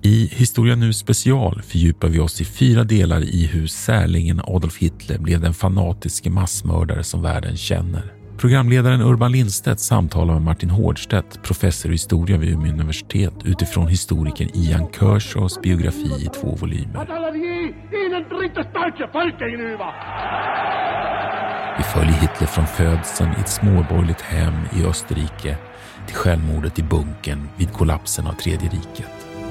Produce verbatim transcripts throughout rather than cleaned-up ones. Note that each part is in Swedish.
I Historia Nu special fördjupar vi oss i fyra delar i hur särlingen Adolf Hitler blev den fanatiske massmördare som världen känner. Programledaren Urban Lindstedt samtalar med Martin Hårdstedt, professor i historia vid Umeå universitet, utifrån historikern Ian Kershaws biografi i två volymer. Vi följer Hitler från födseln i ett småborgerligt hem i Österrike till självmordet i bunkern vid kollapsen av Tredje riket.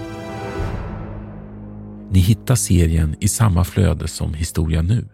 Ni hittar serien i samma flöde som Historia Nu.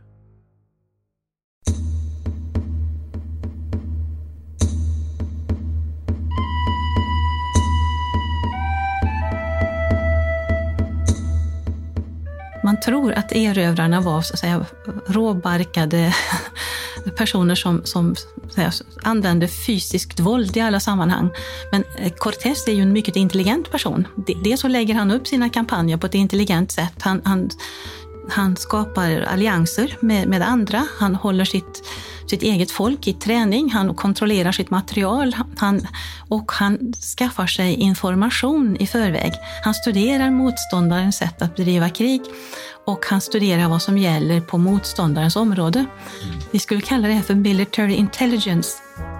Man tror att erövrarna var så att säga, råbarkade personer som, som så säga, använde fysiskt våld i alla sammanhang. Men Cortés är ju en mycket intelligent person. Dels så lägger han upp sina kampanjer på ett intelligent sätt. Han, han, han skapar allianser med, med andra. Han håller sitt, sitt eget folk i träning. Han kontrollerar sitt material. Han, och han skaffar sig information i förväg. Han studerar motståndarens sätt att bedriva krig. Och han studerar vad som gäller på motståndarens område. Mm. Vi skulle kalla det här för military intelligence.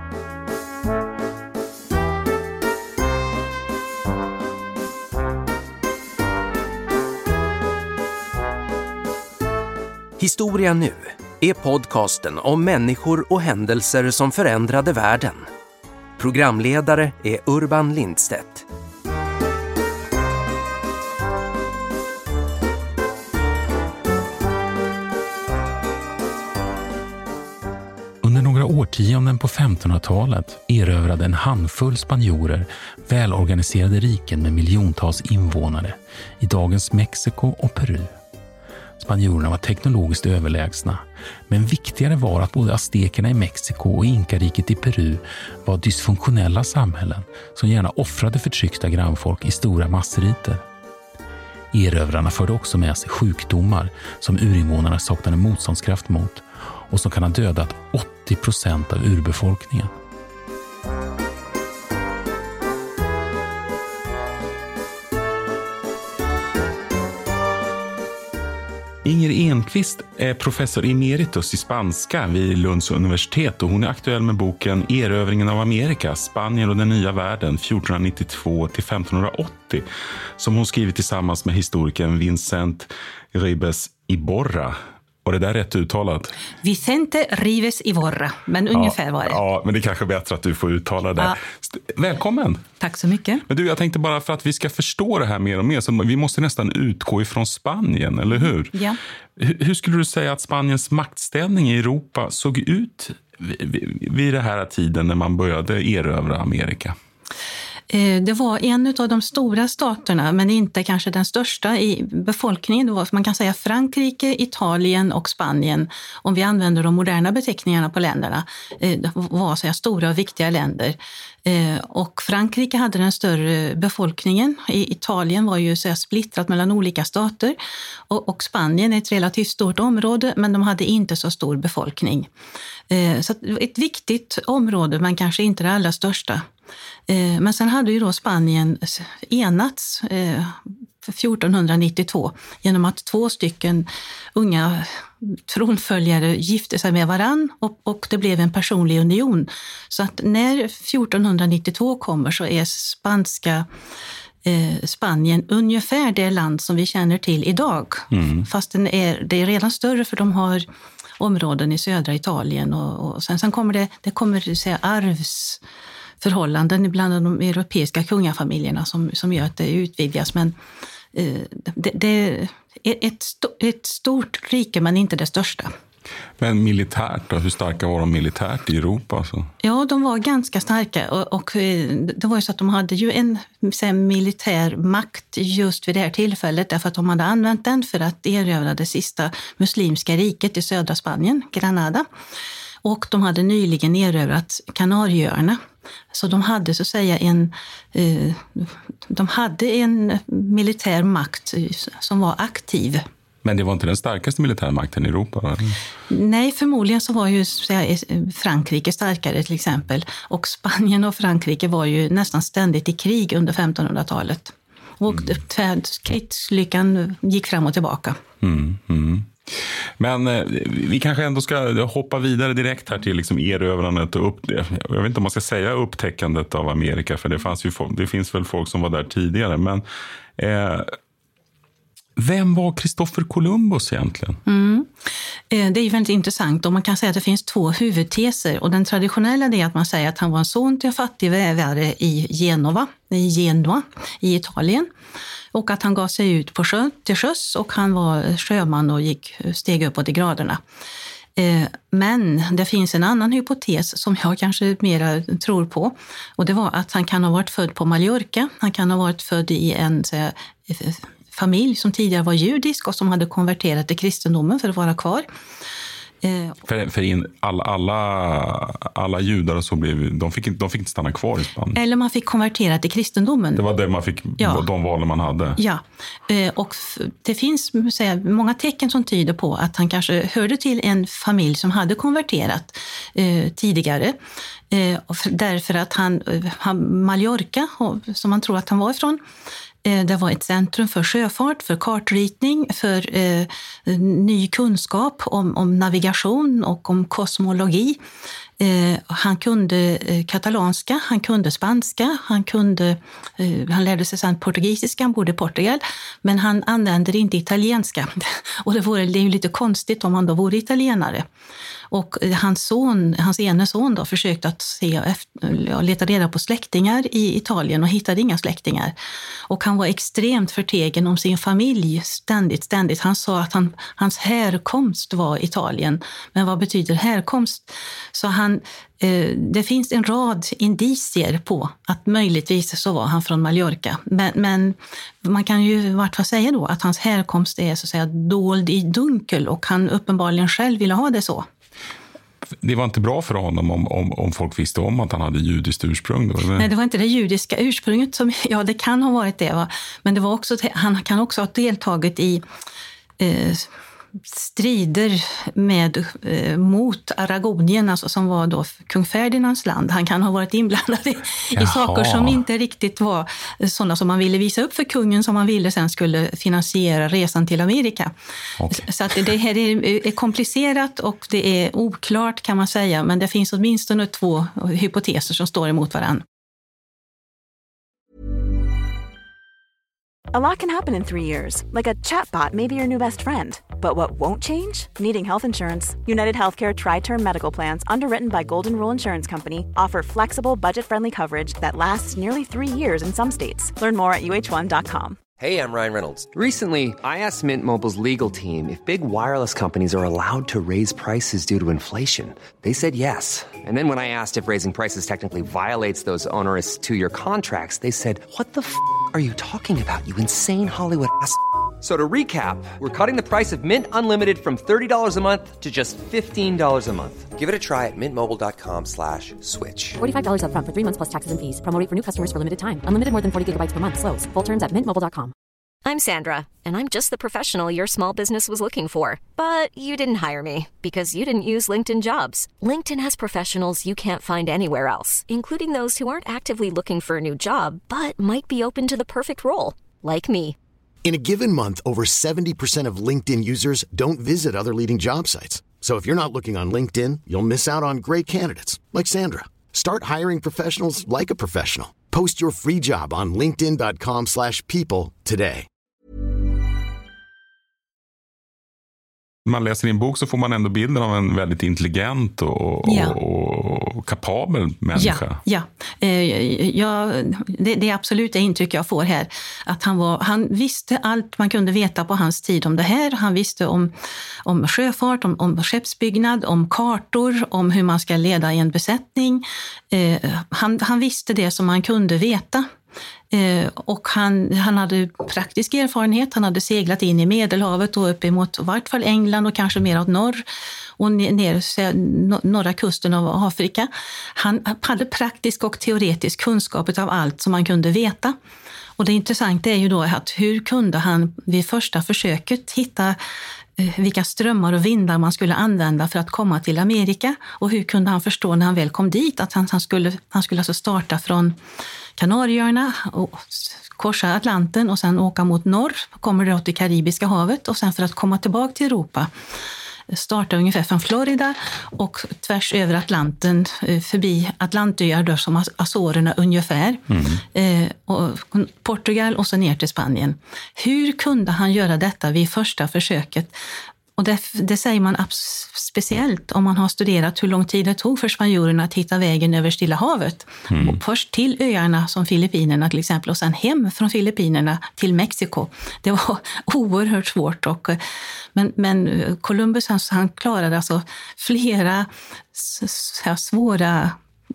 Historia Nu är podcasten om människor och händelser som förändrade världen. Programledare är Urban Lindstedt. Under några årtionden på femtonhundratalet erövrade en handfull spanjorer välorganiserade riken med miljontals invånare i dagens Mexiko och Peru. Spanjorerna var teknologiskt överlägsna, men viktigare var att både aztekerna i Mexiko och inkariket i Peru var dysfunktionella samhällen som gärna offrade förtryckta grannfolk i stora massriter. Erövrarna förde också med sig sjukdomar som urinvånarna saknade motståndskraft mot och som kan ha dödat åttio procent av urbefolkningen. Inger Enqvist är professor emeritus i spanska vid Lunds universitet och hon är aktuell med boken Erövringen av Amerika, Spanien och den nya världen fjortonhundranittiotvå till femtonhundraåttio som hon skrivit tillsammans med historikern Vicente Ribes Iborra. Var det där rätt uttalat? Vicente Ribes Iborra, men ungefär ja, var det. Ja, men det är kanske bättre att du får uttala det. Ja. Välkommen! Tack så mycket. Men du, jag tänkte bara för att vi ska förstå det här mer och mer så vi måste nästan utgå ifrån Spanien, eller hur? Ja. Hur, hur skulle du säga att Spaniens maktställning i Europa såg ut vid, vid den här tiden när man började erövra Amerika? Det var en av de stora staterna, men inte kanske den största i befolkningen. Det var, man kan säga, Frankrike, Italien och Spanien. Om vi använder de moderna beteckningarna på länderna. Det var så här, stora och viktiga länder. Och Frankrike hade den större befolkningen. I Italien var ju så här, splittrat mellan olika stater. Och, och Spanien är ett relativt stort område, men de hade inte så stor befolkning. Så ett viktigt område, men kanske inte det allra största. Men sen hade ju då Spanien enats fjortonhundranittiotvå genom att två stycken unga tronföljare gifte sig med varann och, och det blev en personlig union. Så att när fjortonhundranittiotvå kommer så är spanska eh, Spanien ungefär det land som vi känner till idag. Mm. Fast den är, det är redan större för de har områden i södra Italien och, och sen, sen kommer det, det kommer att säga arvs förhållanden bland de europeiska kungafamiljerna som, som gör att det utvidgas. Men eh, det, det är ett, ett stort rike, men inte det största. Men militärt då? Hur starka var de militärt i Europa? Alltså? Ja, de var ganska starka. Och, och det var ju så att de hade ju en en militär makt just vid det här tillfället. Därför att de hade använt den för att erövra det sista muslimska riket i södra Spanien, Granada. Och de hade nyligen erövrat Kanarieöarna. Så de hade så att säga en, eh, de hade en militär makt som var aktiv. Men det var inte den starkaste militärmakten i Europa? Eller? Nej, förmodligen så var ju säga, Frankrike starkare till exempel. Och Spanien och Frankrike var ju nästan ständigt i krig under femtonhundratalet. Och mm. krigslyckan gick fram och tillbaka. Mm, mm. Men eh, vi kanske ändå ska hoppa vidare direkt här till liksom erövrandet och upp, jag vet inte om man ska säga upptäckandet av Amerika, för det, fanns ju, det finns väl folk som var där tidigare, men eh, vem var Christopher Columbus egentligen? Mm. Eh, det är ju väldigt intressant, och man kan säga att det finns två huvudteser, och den traditionella är att man säger att han var en son till en fattig vävare i Genova, i Genua i Italien. Och att han gav sig ut på sjö, till sjöss, och han var sjöman och gick, steg uppåt i graderna. Eh, men det finns en annan hypotes som jag kanske mer tror på. Och det var att han kan ha varit född på Mallorca. Han kan ha varit född i en så, familj som tidigare var judisk och som hade konverterat till kristendomen för att vara kvar. Eh, för för in, all, alla, alla judar så blev, de, fick inte, de fick inte stanna kvar i Spanien. Eller man fick konvertera till kristendomen. Det var det man fick, ja. De valen man hade. Ja, eh, och det finns säga, många tecken som tyder på att han kanske hörde till en familj som hade konverterat eh, tidigare. Eh, därför att han, han Mallorca, som man tror att han var ifrån, det var ett centrum för sjöfart, för kartritning, för eh, ny kunskap om, om navigation och om kosmologi. Eh, han kunde eh, katalanska, han kunde spanska, han, kunde, eh, han lärde sig sedan portugisiska, han bodde i Portugal, men han använde inte italienska. Och det, vore, det är ju lite konstigt om han då vore italienare. Och hans son, hans ene son då försökte att se efter, leta reda på släktingar i Italien och hittade inga släktingar. Och han var extremt förtegen om sin familj ständigt, ständigt. Han sa att han, hans härkomst var Italien. Men vad betyder härkomst? Så han, eh, det finns en rad indicier på att möjligtvis så var han från Mallorca. Men, men man kan ju i vart fall säga då att hans härkomst är så att säga dold i dunkel, och han uppenbarligen själv ville ha det så. Det var inte bra för honom om, om, om folk visste om att han hade judiskt ursprung. Då, Nej, det var inte det judiska ursprunget som, ja, det kan ha varit det, va? Men det var också, han kan också ha deltagit i eh, strider med, eh, mot Aragonien, alltså som var då kung Ferdinands land. Han kan ha varit inblandad i, i saker som inte riktigt var sådana som man ville visa upp för kungen, som man ville sen skulle finansiera resan till Amerika. Okay. Så att det här är komplicerat och det är oklart, kan man säga, men det finns åtminstone två hypoteser som står emot varandra. A lot can happen in three years, like a chatbot may be your new best friend. But what won't change? Needing health insurance. United Healthcare Tri-Term Medical Plans, underwritten by Golden Rule Insurance Company, offer flexible, budget-friendly coverage that lasts nearly three years in some states. Learn more at U H one dot com. Hey, I'm Ryan Reynolds. Recently, I asked Mint Mobile's legal team if big wireless companies are allowed to raise prices due to inflation. They said yes. And then when I asked if raising prices technically violates those onerous two-year contracts, they said, "What the f*** are you talking about, you insane Hollywood ass?" So to recap, we're cutting the price of Mint Unlimited from thirty dollars a month to just fifteen dollars a month. Give it a try at mintmobile.com slash switch. forty-five dollars up front for three months plus taxes and fees. Promo rate for new customers for limited time. Unlimited more than forty gigabytes per month. Slows full terms at mint mobile dot com. I'm Sandra, and I'm just the professional your small business was looking for. But you didn't hire me because you didn't use LinkedIn Jobs. LinkedIn has professionals you can't find anywhere else, including those who aren't actively looking for a new job, but might be open to the perfect role, like me. In a given month, over seventy percent of LinkedIn users don't visit other leading job sites. So if you're not looking on LinkedIn, you'll miss out on great candidates like Sandra. Start hiring professionals like a professional. Post your free job on linkedin dot com slash people today. Man läser i en bok så får man ändå bilden av en väldigt intelligent och, ja. och, och kapabel människa. Ja, ja. Eh, ja det, det är absolut det intryck jag får här. Att han, var, han visste allt man kunde veta på hans tid om det här. Han visste om, om sjöfart, om, om skeppsbyggnad, om kartor, om hur man ska leda en besättning. Eh, han, han visste det som man kunde veta. Eh, och han, han hade praktisk erfarenhet, han hade seglat in i Medelhavet och upp emot i vart fall England och kanske mer åt norr och ner norra kusten av Afrika. Han hade praktisk och teoretisk kunskap av allt som man kunde veta. Och det intressanta är ju då att hur kunde han vid första försöket hitta vilka strömmar och vindar man skulle använda för att komma till Amerika, och hur kunde han förstå när han väl kom dit att han, han, skulle, han skulle alltså starta från Kanarieöarna och korsa Atlanten och sen åka mot norr, kommer det till Karibiska havet, och sen för att komma tillbaka till Europa starta ungefär från Florida och tvärs över Atlanten förbi Atlantöar då, som Azorerna ungefär, mm. eh, och Portugal och så ner till Spanien. Hur kunde han göra detta vid första försöket? Och det, det säger man speciellt om man har studerat hur lång tid det tog för spanjorerna att hitta vägen över Stilla havet. Mm. Och först till öarna som Filippinerna till exempel, och sen hem från Filippinerna till Mexiko. Det var oerhört svårt. Och, men, men Columbus han, han klarade alltså flera så svåra,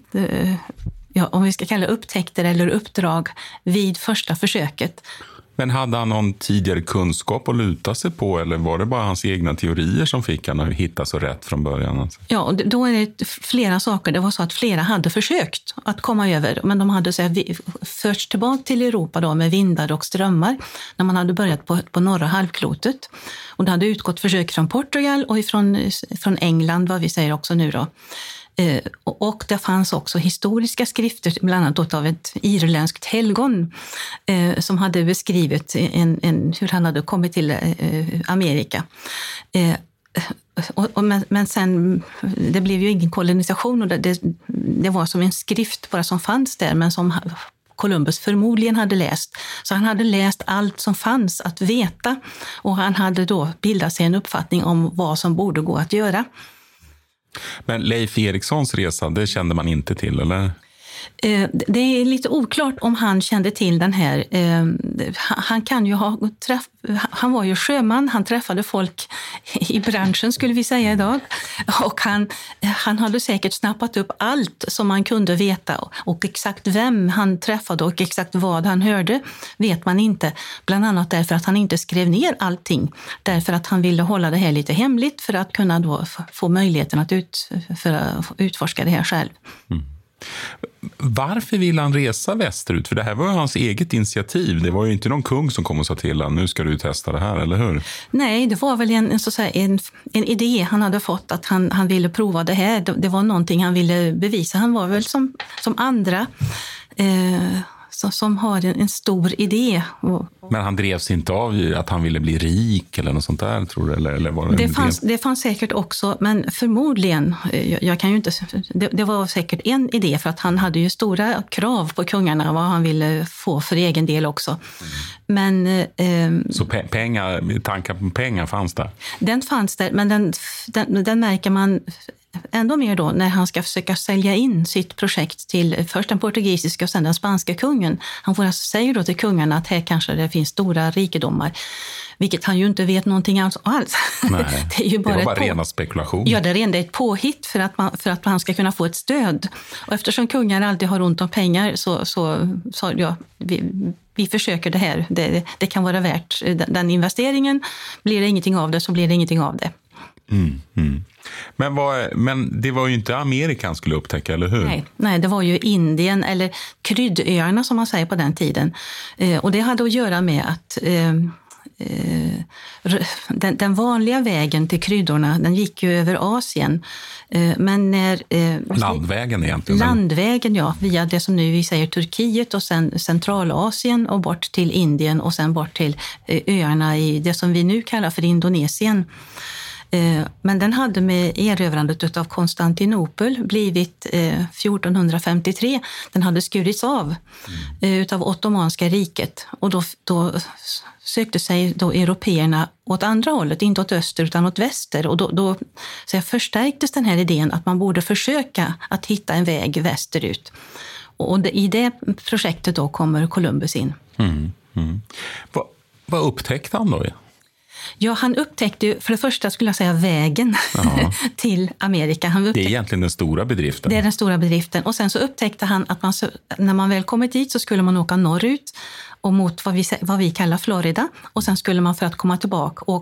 ja, om vi ska kalla upptäckter eller uppdrag vid första försöket. Men hade han någon tidigare kunskap att luta sig på, eller var det bara hans egna teorier som fick han att hitta så rätt från början? Ja, då är det flera saker. Det var så att flera hade försökt att komma över, men de hade så här, förts tillbaka till Europa då med vindar och strömmar när man hade börjat på, på norra halvklotet. Och det hade utgått försök från Portugal och ifrån, från England, vad vi säger också nu då. Eh, och det fanns också historiska skrifter, bland annat av ett irländskt helgon eh, som hade beskrivit en, en, hur han hade kommit till eh, Amerika. Eh, och, och, men, men sen, det blev ju ingen kolonisation, och det, det, det var som en skrift bara som fanns där, men som Columbus förmodligen hade läst. Så han hade läst allt som fanns att veta, och han hade då bildat sig en uppfattning om vad som borde gå att göra. Men Leif Erikssons resa, det kände man inte till, eller? Det är lite oklart om han kände till den här. Han kan ju ha träff, han var ju sjöman, han träffade folk i branschen skulle vi säga idag. Och han, han hade säkert snappat upp allt som man kunde veta, och exakt vem han träffade och exakt vad han hörde vet man inte. Bland annat därför att han inte skrev ner allting. Därför att han ville hålla det här lite hemligt för att kunna då få möjligheten att ut, för att utforska det här själv. Mm. Varför vill han resa västerut? För det här var ju hans eget initiativ. Det var ju inte någon kung som kom och sa till honom, nu ska du testa det här, eller hur? Nej, det var väl en, så att säga, en, en idé han hade fått, att han, han ville prova det här. Det, det var någonting han ville bevisa. Han var väl som, som andra eh, som, som har en, en stor idé. Men han drevs inte av att han ville bli rik eller något sånt där, tror du? Eller, eller var det det, fanns, det fanns säkert också, men förmodligen, jag, jag kan ju inte, det, det var säkert en idé, för att han hade ju stora krav på kungarna, vad han ville få för egen del också. Mm. Men, eh, Så pe- pengar, tankar på pengar fanns där? Den fanns där, men den, den, den märker man ändå mer då när han ska försöka sälja in sitt projekt till först den portugisiska och sen den spanska kungen. Han får alltså säga då till kungarna att här kanske det finns stora rikedomar, vilket han ju inte vet någonting alls. Nej, det är ju bara, det var bara på... rena spekulation. Ja, det är rent ett påhitt för att, man, för att han ska kunna få ett stöd. Och eftersom kungar alltid har ont om pengar så, så, så ja, vi, vi försöker det här. Det, det kan vara värt den investeringen. Blir det ingenting av det så blir det ingenting av det. Mm, mm. Men, vad, men det var ju inte Amerika han skulle upptäcka, eller hur? Nej, nej, det var ju Indien, eller kryddöarna som man säger på den tiden. Eh, och det hade att göra med att eh, eh, den, den vanliga vägen till kryddorna, den gick ju över Asien. Eh, men när, eh, landvägen egentligen? Landvägen, ja. Via det som nu vi säger Turkiet och sen Centralasien och bort till Indien och sen bort till eh, öarna i det som vi nu kallar för Indonesien. Men den hade med erövrandet av Konstantinopel blivit eh, fjortonhundrafemtiotre. Den hade skurits av eh, utav Ottomanska riket. Och då, då sökte sig då européerna åt andra hållet, inte åt öster utan åt väster. Och då, då så jag förstärktes den här idén att man borde försöka att hitta en väg västerut. Och det, i det projektet då kommer Columbus in. Mm, mm. Va, vad upptäckte han då? Ja, han upptäckte ju, för det första skulle jag säga, vägen till Amerika. Han upptäckte, det är egentligen den stora bedriften. Det är den stora bedriften. Och sen så upptäckte han att man, när man väl kommit dit så skulle man åka norrut och mot vad vi, vad vi kallar Florida. Och sen skulle man för att komma tillbaka åka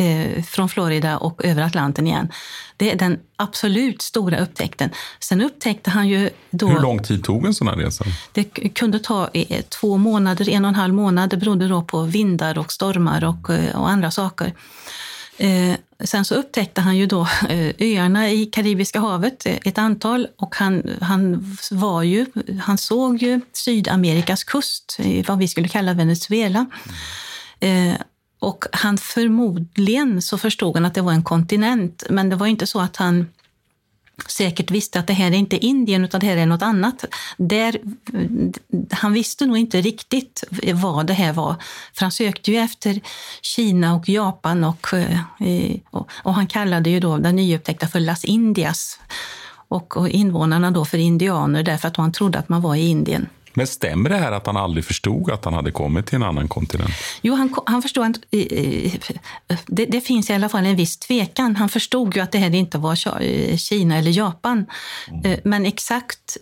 eh, från Florida och över Atlanten igen. Det är den absolut stora upptäckten. Sen upptäckte han ju då... Hur lång tid tog en sån här resa? Det kunde ta eh, två månader, en och en halv månad. Det berodde då på vindar och stormar och, och andra saker. Eh, sen så upptäckte han ju då eh, öarna i Karibiska havet, eh, ett antal, och han, han var ju, han såg ju Sydamerikas kust, eh, vad vi skulle kalla Venezuela. Eh, och han förmodligen så förstod han att det var en kontinent, men det var inte så att han säkert visste att det här är inte Indien utan det här är något annat. Där, han visste nog inte riktigt vad det här var. För han sökte ju efter Kina och Japan och, och, och han kallade ju då den nyupptäckta för Las Indias. Och, och invånarna då för indianer därför att han trodde att man var i Indien. Men stämmer det här att han aldrig förstod att han hade kommit till en annan kontinent? Jo, han, han förstod att det, det finns i alla fall en viss tvekan. Han förstod ju att det här inte var Kina eller Japan. Mm. Men exakt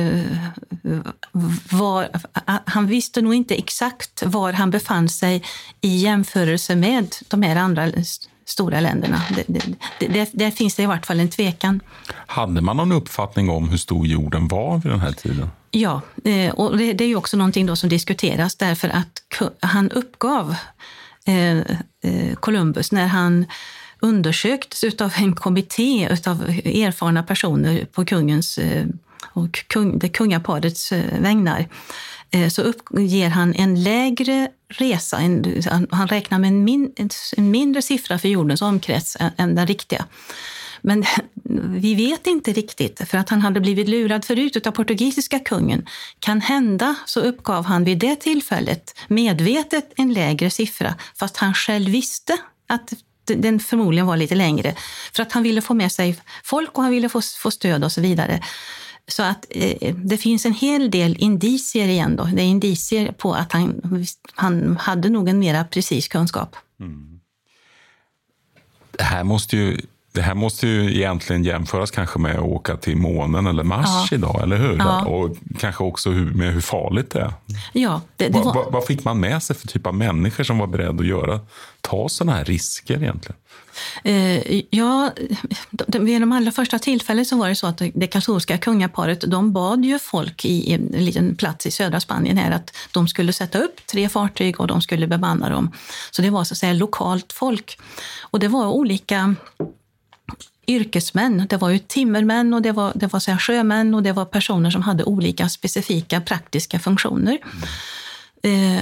var, han visste nog inte exakt var han befann sig i jämförelse med de här andra stora länderna. Det, det, det, där finns det i vart fall en tvekan. Hade man någon uppfattning om hur stor jorden var vid den här tiden? Ja, och det, det är ju också någonting då som diskuteras därför att han uppgav eh, Columbus när han undersöktes utav en kommitté utav erfarna personer på kungens och kung, det kungaparets vägnar. Så uppger han en lägre resa, en, han räknar med en, min, en mindre siffra för jordens omkrets än, än den riktiga. Men vi vet inte riktigt, för att han hade blivit lurad förut av portugisiska kungen. Kan hända så uppgav han vid det tillfället medvetet en lägre siffra, fast han själv visste att den förmodligen var lite längre. För att han ville få med sig folk och han ville få, få stöd och så vidare. Så att eh, det finns en hel del indicier igen då. Det är indicier på att han, han hade nog en mera precis kunskap. Mm. Det här måste ju... Det här måste ju egentligen jämföras kanske med att åka till månen eller Mars ja. idag, eller hur? Ja. Och kanske också med hur farligt det är. Ja, det, det var... vad, vad fick man med sig för typ av människor som var beredda att göra, ta sådana här risker egentligen? Eh, ja, vid de allra första tillfällen så var det så att det katolska kungaparet, de bad ju folk i en liten plats i södra Spanien här att de skulle sätta upp tre fartyg och de skulle bemanna dem. Så det var så att säga lokalt folk. Och det var olika yrkesmän. Det var ju timmermän och det var, det var så här sjömän och det var personer som hade olika specifika praktiska funktioner. Mm. Eh,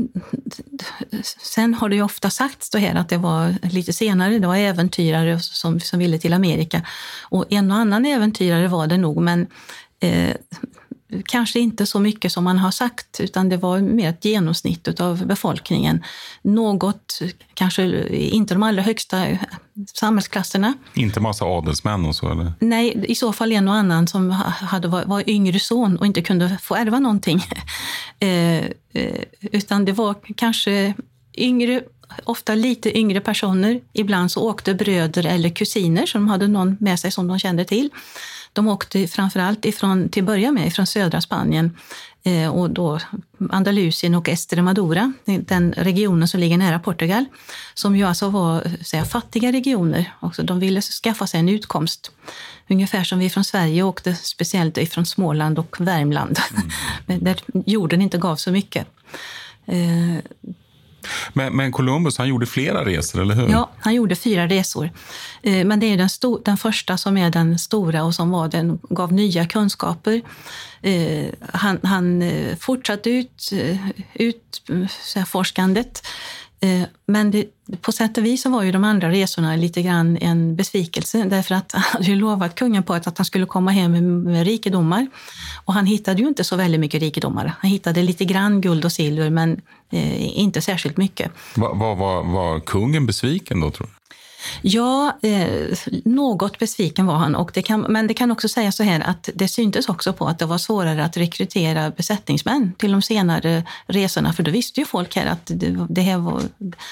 sen har det ju ofta sagts då här att det var lite senare, det var äventyrare som, som ville till Amerika. Och en och annan äventyrare var det nog, men eh, kanske inte så mycket som man har sagt, utan det var mer ett genomsnitt av befolkningen. Något, kanske inte de allra högsta samhällsklasserna. Inte massa adelsmän och så, eller? Nej, i så fall en och annan som hade, var, var yngre son och inte kunde få ärva någonting. eh, utan det var kanske yngre, ofta lite yngre personer. Ibland så åkte bröder eller kusiner som hade någon med sig som de kände till. De åkte framförallt ifrån, till börja med från södra Spanien eh, och då Andalusien och Extremadura, den regionen som ligger nära Portugal, som ju alltså var säga, fattiga regioner. Också de ville skaffa sig en utkomst, ungefär som vi från Sverige åkte speciellt ifrån Småland och Värmland, mm. där jorden inte gav så mycket. Eh, Men, men Columbus, han gjorde flera resor, eller hur? Ja, han gjorde fyra resor. Eh, men det är den, sto- den första som är den stora och som var den, gav nya kunskaper. Eh, han han eh, fortsatte ut, eh, ut så här, forskandet. Eh, men det, på sätt och vis så var ju de andra resorna lite grann en besvikelse. Därför att han hade ju lovat kungaparet att han skulle komma hem med, med rikedomar. Och han hittade ju inte så väldigt mycket rikedomar. Han hittade lite grann guld och silver, men eh, inte särskilt mycket. Var, var, var, var kungen besviken då, tror du? Ja, eh, något besviken var han. Och det kan, men det kan också säga så här att det syntes också på att det var svårare att rekrytera besättningsmän till de senare resorna. För då visste ju folk här att det, det här var...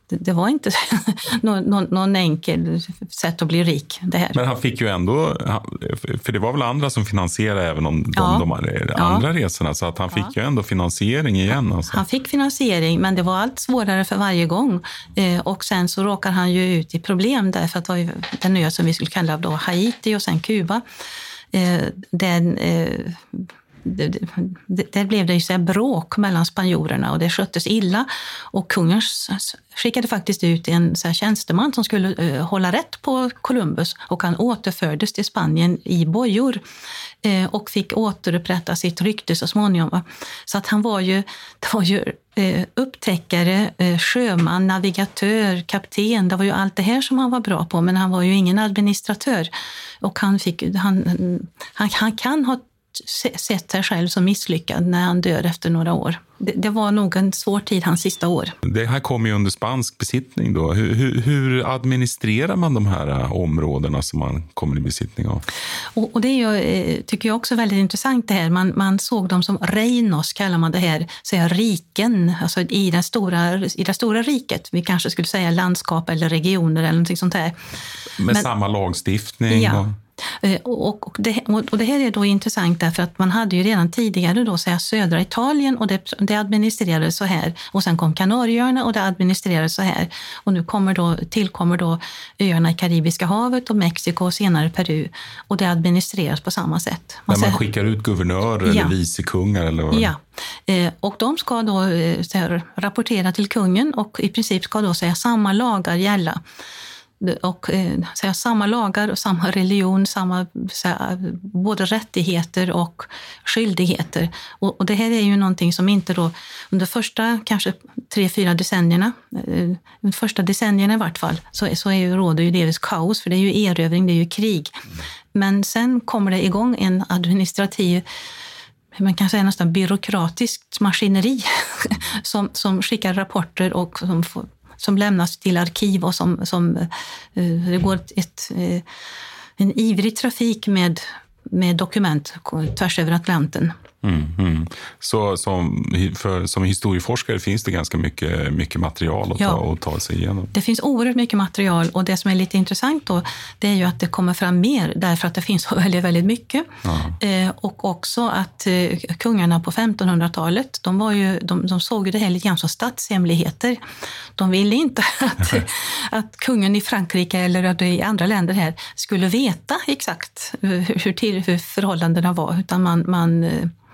det, det var inte någon, någon, någon enkel sätt att bli rik. Det här. Men han fick ju ändå, för det var väl andra som finansierade även om de, ja. de andra ja. resorna, så att han fick ja. ju ändå finansiering igen. Alltså. Han fick finansiering, men det var allt svårare för varje gång. Eh, och sen så råkar han ju ut i problem därför att det var den ö som vi skulle kalla då Haiti och sen Kuba. Eh, den... Eh, där blev det ju så här bråk mellan spanjorerna och det sköttes illa, och kungen skickade faktiskt ut en så här tjänsteman som skulle uh, hålla rätt på Columbus, och han återfördes till Spanien i bojor uh, och fick återupprätta sitt rykte så småningom. Va? Så att han var ju, det var ju uh, upptäckare, uh, sjöman, navigatör, kapten, det var ju allt det här som han var bra på, men han var ju ingen administratör, och han, fick, han, han, han kan ha sett sig själv som misslyckad när han dör efter några år. Det, det var nog en svår tid hans sista år. Det här kommer ju under spansk besittning då. Hur, hur, hur administrerar man de här områdena som man kommer i besittning av? Och, och det är ju, tycker jag också väldigt intressant det här. Man, man såg dem som reinos, kallar man det här, säga riken, alltså i, den stora, i det stora riket. Vi kanske skulle säga landskap eller regioner eller något sånt här. Med Men, samma lagstiftning? Ja. Och... Och, och, det, och det här är då intressant därför att man hade ju redan tidigare då säga södra Italien, och det, det administrerades så här, och sen kom Kanarieöarna och det administrerades så här, och nu kommer då, tillkommer då öarna i Karibiska havet och Mexiko och senare Peru, och det administreras på samma sätt. Man, man skickar ut guvernörer ja. eller vicekungar eller vad? Ja, och de ska då så här, rapportera till kungen, och i princip ska då säga samma lagar gälla. Och eh, säga, samma lagar och samma religion, samma säga, både rättigheter och skyldigheter. Och, och det här är ju någonting som inte då under första kanske tre, fyra decennierna, eh, de första decennierna i vart fall, så, så är ju, råder ju delvis kaos, för det är ju erövring, det är ju krig. Men sen kommer det igång en administrativ, man kan säga nästan byråkratiskt maskineri som, som skickar rapporter och som får som lämnas till arkiv, och som, som uh, det går ett, ett, uh, en ivrig trafik med, med dokument tvärs över Atlanten. Mm, mm. Så som, för, som historieforskare finns det ganska mycket, mycket material att, ja. ta, att ta sig igenom. Det finns oerhört mycket material, och det som är lite intressant då, det är ju att det kommer fram mer därför att det finns väldigt, väldigt mycket. Eh, och också att eh, kungarna på femtonhundratalet, de, var ju, de, de såg ju det här lite grann som statshemligheter. De ville inte att, att kungen i Frankrike eller i andra länder här skulle veta exakt hur, hur, till, hur förhållandena var, utan man, man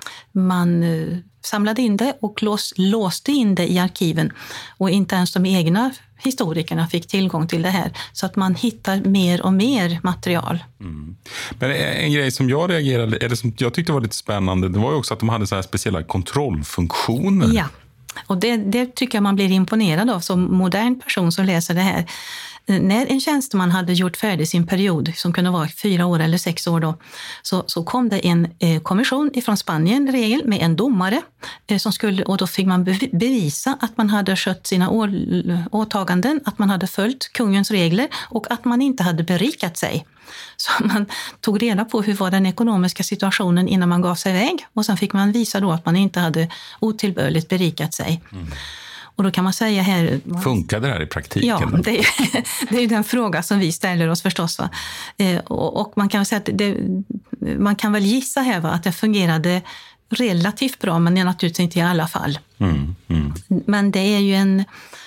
Man samlade in det och lås, låste in det i arkiven, och inte ens de egna historikerna fick tillgång till det här, så att man hittar mer och mer material. Mm. Men en grej som jag reagerade, eller som jag tyckte var lite spännande, det var ju också att de hade så här speciella kontrollfunktioner. Ja, och det, det tycker jag man blir imponerad av som modern person som läser det här. När en tjänsteman hade gjort färdig sin period, som kunde vara fyra år eller sex år då, så, så kom det en eh, kommission ifrån Spanien, regel, med en domare, eh, som skulle, och då fick man bevisa att man hade skött sina å, åtaganden, att man hade följt kungens regler och att man inte hade berikat sig. Så man tog reda på hur var den ekonomiska situationen innan man gav sig iväg, och sen fick man visa då att man inte hade otillbörligt berikat sig. Mm. Och då kan man säga här... Funkar det här i praktiken? Ja, det är, det är den fråga som vi ställer oss förstås. Va? Eh, och, och man kan väl säga att det, man kan väl gissa här va, att det fungerade relativt bra, men naturligtvis inte i alla fall. Mm, mm. Men det är ju en,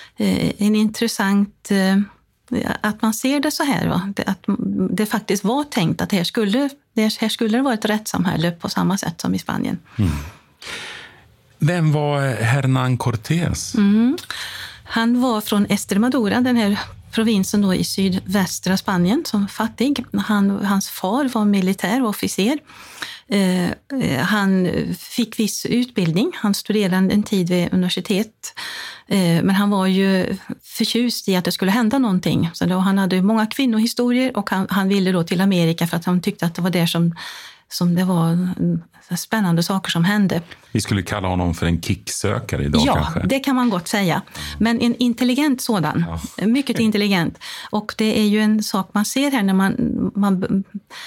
en intressant... att man ser det så här, va? Att det faktiskt var tänkt att det här skulle, det här skulle det vara ett rättssamhälle på samma sätt som i Spanien. Mm. Vem var Hernán Cortés? Mm. Han var från Extremadura, den här provinsen då i sydvästra Spanien, som fattig. Han, hans far var militär och officer. Eh, han fick viss utbildning. Han studerade en tid vid universitet. Eh, men han var ju förtjust i att det skulle hända någonting. Så då, han hade många kvinnohistorier, och han, han ville då till Amerika för att han tyckte att det var där som som det var spännande saker som hände. Vi skulle kalla honom för en kicksökare idag ja, kanske. Ja, det kan man gott säga. Men en intelligent sådan. Ja. Mycket intelligent. Och det är ju en sak man ser här när man, man,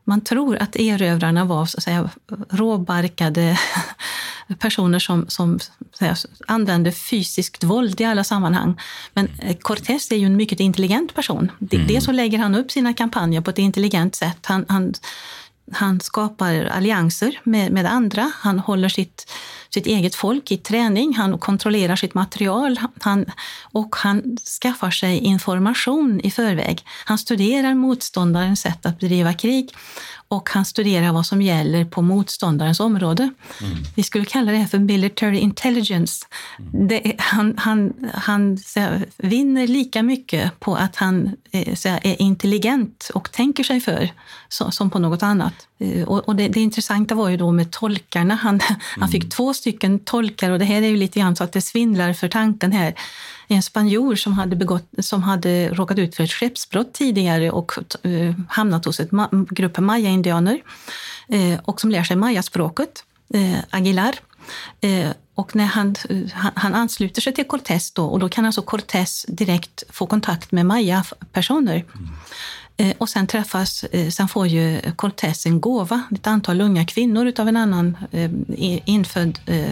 Man tror att erövrarna var så att säga, råbarkade personer som, som så att säga, använde fysiskt våld i alla sammanhang. Men Cortés är ju en mycket intelligent person. Mm. Dels så lägger han upp sina kampanjer på ett intelligent sätt. Han, han, han skapar allianser med, med andra. Han håller sitt, sitt eget folk i träning. Han kontrollerar sitt material. Han, och han skaffar sig information i förväg. Han studerar motståndarens sätt att bedriva krig. Och han studerar vad som gäller på motståndarens område. Mm. Vi skulle kalla det här för military intelligence. Mm. Det, han han, han här, vinner lika mycket på att han här, är intelligent och tänker sig för så, som på något annat. Och, och det, det intressanta var ju då med tolkarna. Han, mm. han fick två stycken tolkar och det här är ju lite grann så att det svindlar för tanken här. En spanjor som hade, begått, som hade råkat ut för ett skeppsbrott tidigare och uh, hamnat hos en ma- grupp maya-indianer uh, och som lär sig mayaspråket, uh, Aguilar. Uh, och när han, uh, han, han ansluter sig till Cortés då, och då kan alltså Cortés direkt få kontakt med maya-personer. Mm. Uh, och sen träffas, uh, sen får ju Cortés en gåva, ett antal unga kvinnor utav en annan uh, infödd uh,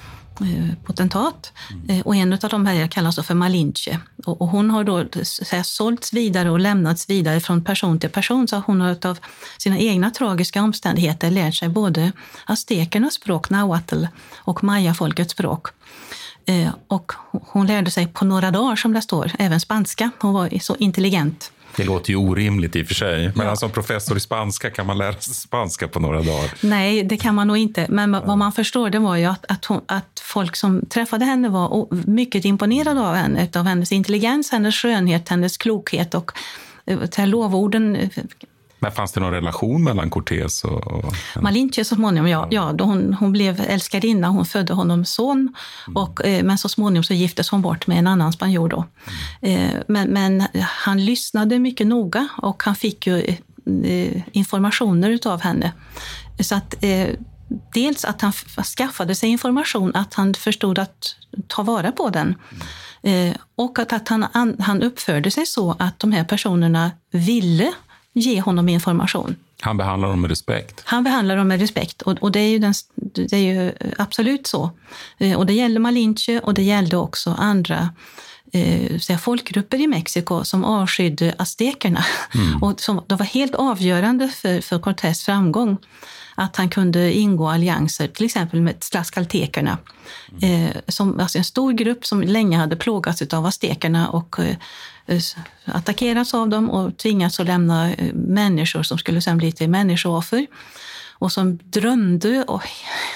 potentat. Mm. Och en av de här kallas då för Malinche. Och, och hon har då så här, sålts vidare och lämnats vidare från person till person, så hon har av sina egna tragiska omständigheter lärt sig både aztekernas språk, nahuatl, och mayafolkets språk. Eh, och hon lärde sig på några dagar, som det står, även spanska. Hon var så intelligent. Det låter ju orimligt i och för sig. Men ja. Som professor i spanska kan man lära sig spanska på några dagar. Nej, det kan man nog inte. Men vad man förstår det var ju att, att, hon, att folk som träffade henne var mycket imponerade av henne. Av hennes intelligens, hennes skönhet, hennes klokhet och till lovorden. Men fanns det någon relation mellan Cortés och... och Malinche så småningom, ja. ja då hon, hon blev älskarinna, hon födde honom son. Mm. Och, eh, men så småningom så giftes hon bort med en annan spanjor då. Mm. Eh, men, men han lyssnade mycket noga och han fick ju eh, informationer utav henne. Så att eh, dels att han skaffade sig information, att han förstod att ta vara på den. Mm. Eh, och att, att han, han uppförde sig så att de här personerna ville ge honom information. Han behandlar dem med respekt. Han behandlar dem med respekt och, och det, är ju den, det är ju absolut så. Och det gäller Malinche och det gällde också andra eh, säga, folkgrupper i Mexiko som avskydde aztekerna. Mm. Och som, det var helt avgörande för, för Cortés framgång att han kunde ingå allianser, till exempel med tlaxcaltekerna. Mm. Eh, som, alltså en stor grupp som länge hade plågats av aztekerna och eh, attackerats av dem och tvingats att lämna människor som skulle sedan bli till människooffer och som drömde och,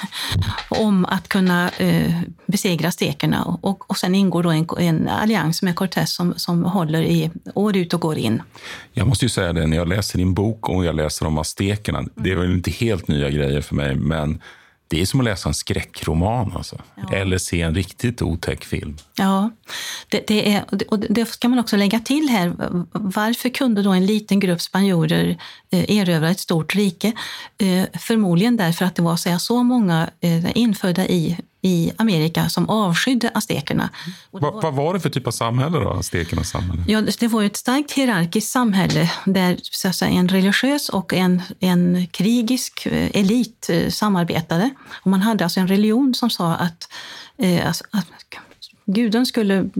om att kunna eh, besegra aztekerna och, och sen ingår då en, en allians med Cortés som, som håller i år ut och går in. Jag måste ju säga det, när jag läser din bok och jag läser om aztekerna, mm. det är väl inte helt nya grejer för mig, men det är som att läsa en skräckroman alltså. Ja. Eller se en riktigt otäck film. Ja, det, det, är, och det ska man också lägga till här. Varför kunde då en liten grupp spanjorer erövra ett stort rike? Förmodligen därför att det var så, så många infödda i, i Amerika som avskydde aztekerna. Va, var, vad var det för typ av samhälle då, aztekernas samhälle? Ja, det var ett starkt hierarkiskt samhälle där så att säga, en religiös och en, en krigisk elit samarbetade. Och man hade alltså en religion som sa att, eh, alltså, att guden skulle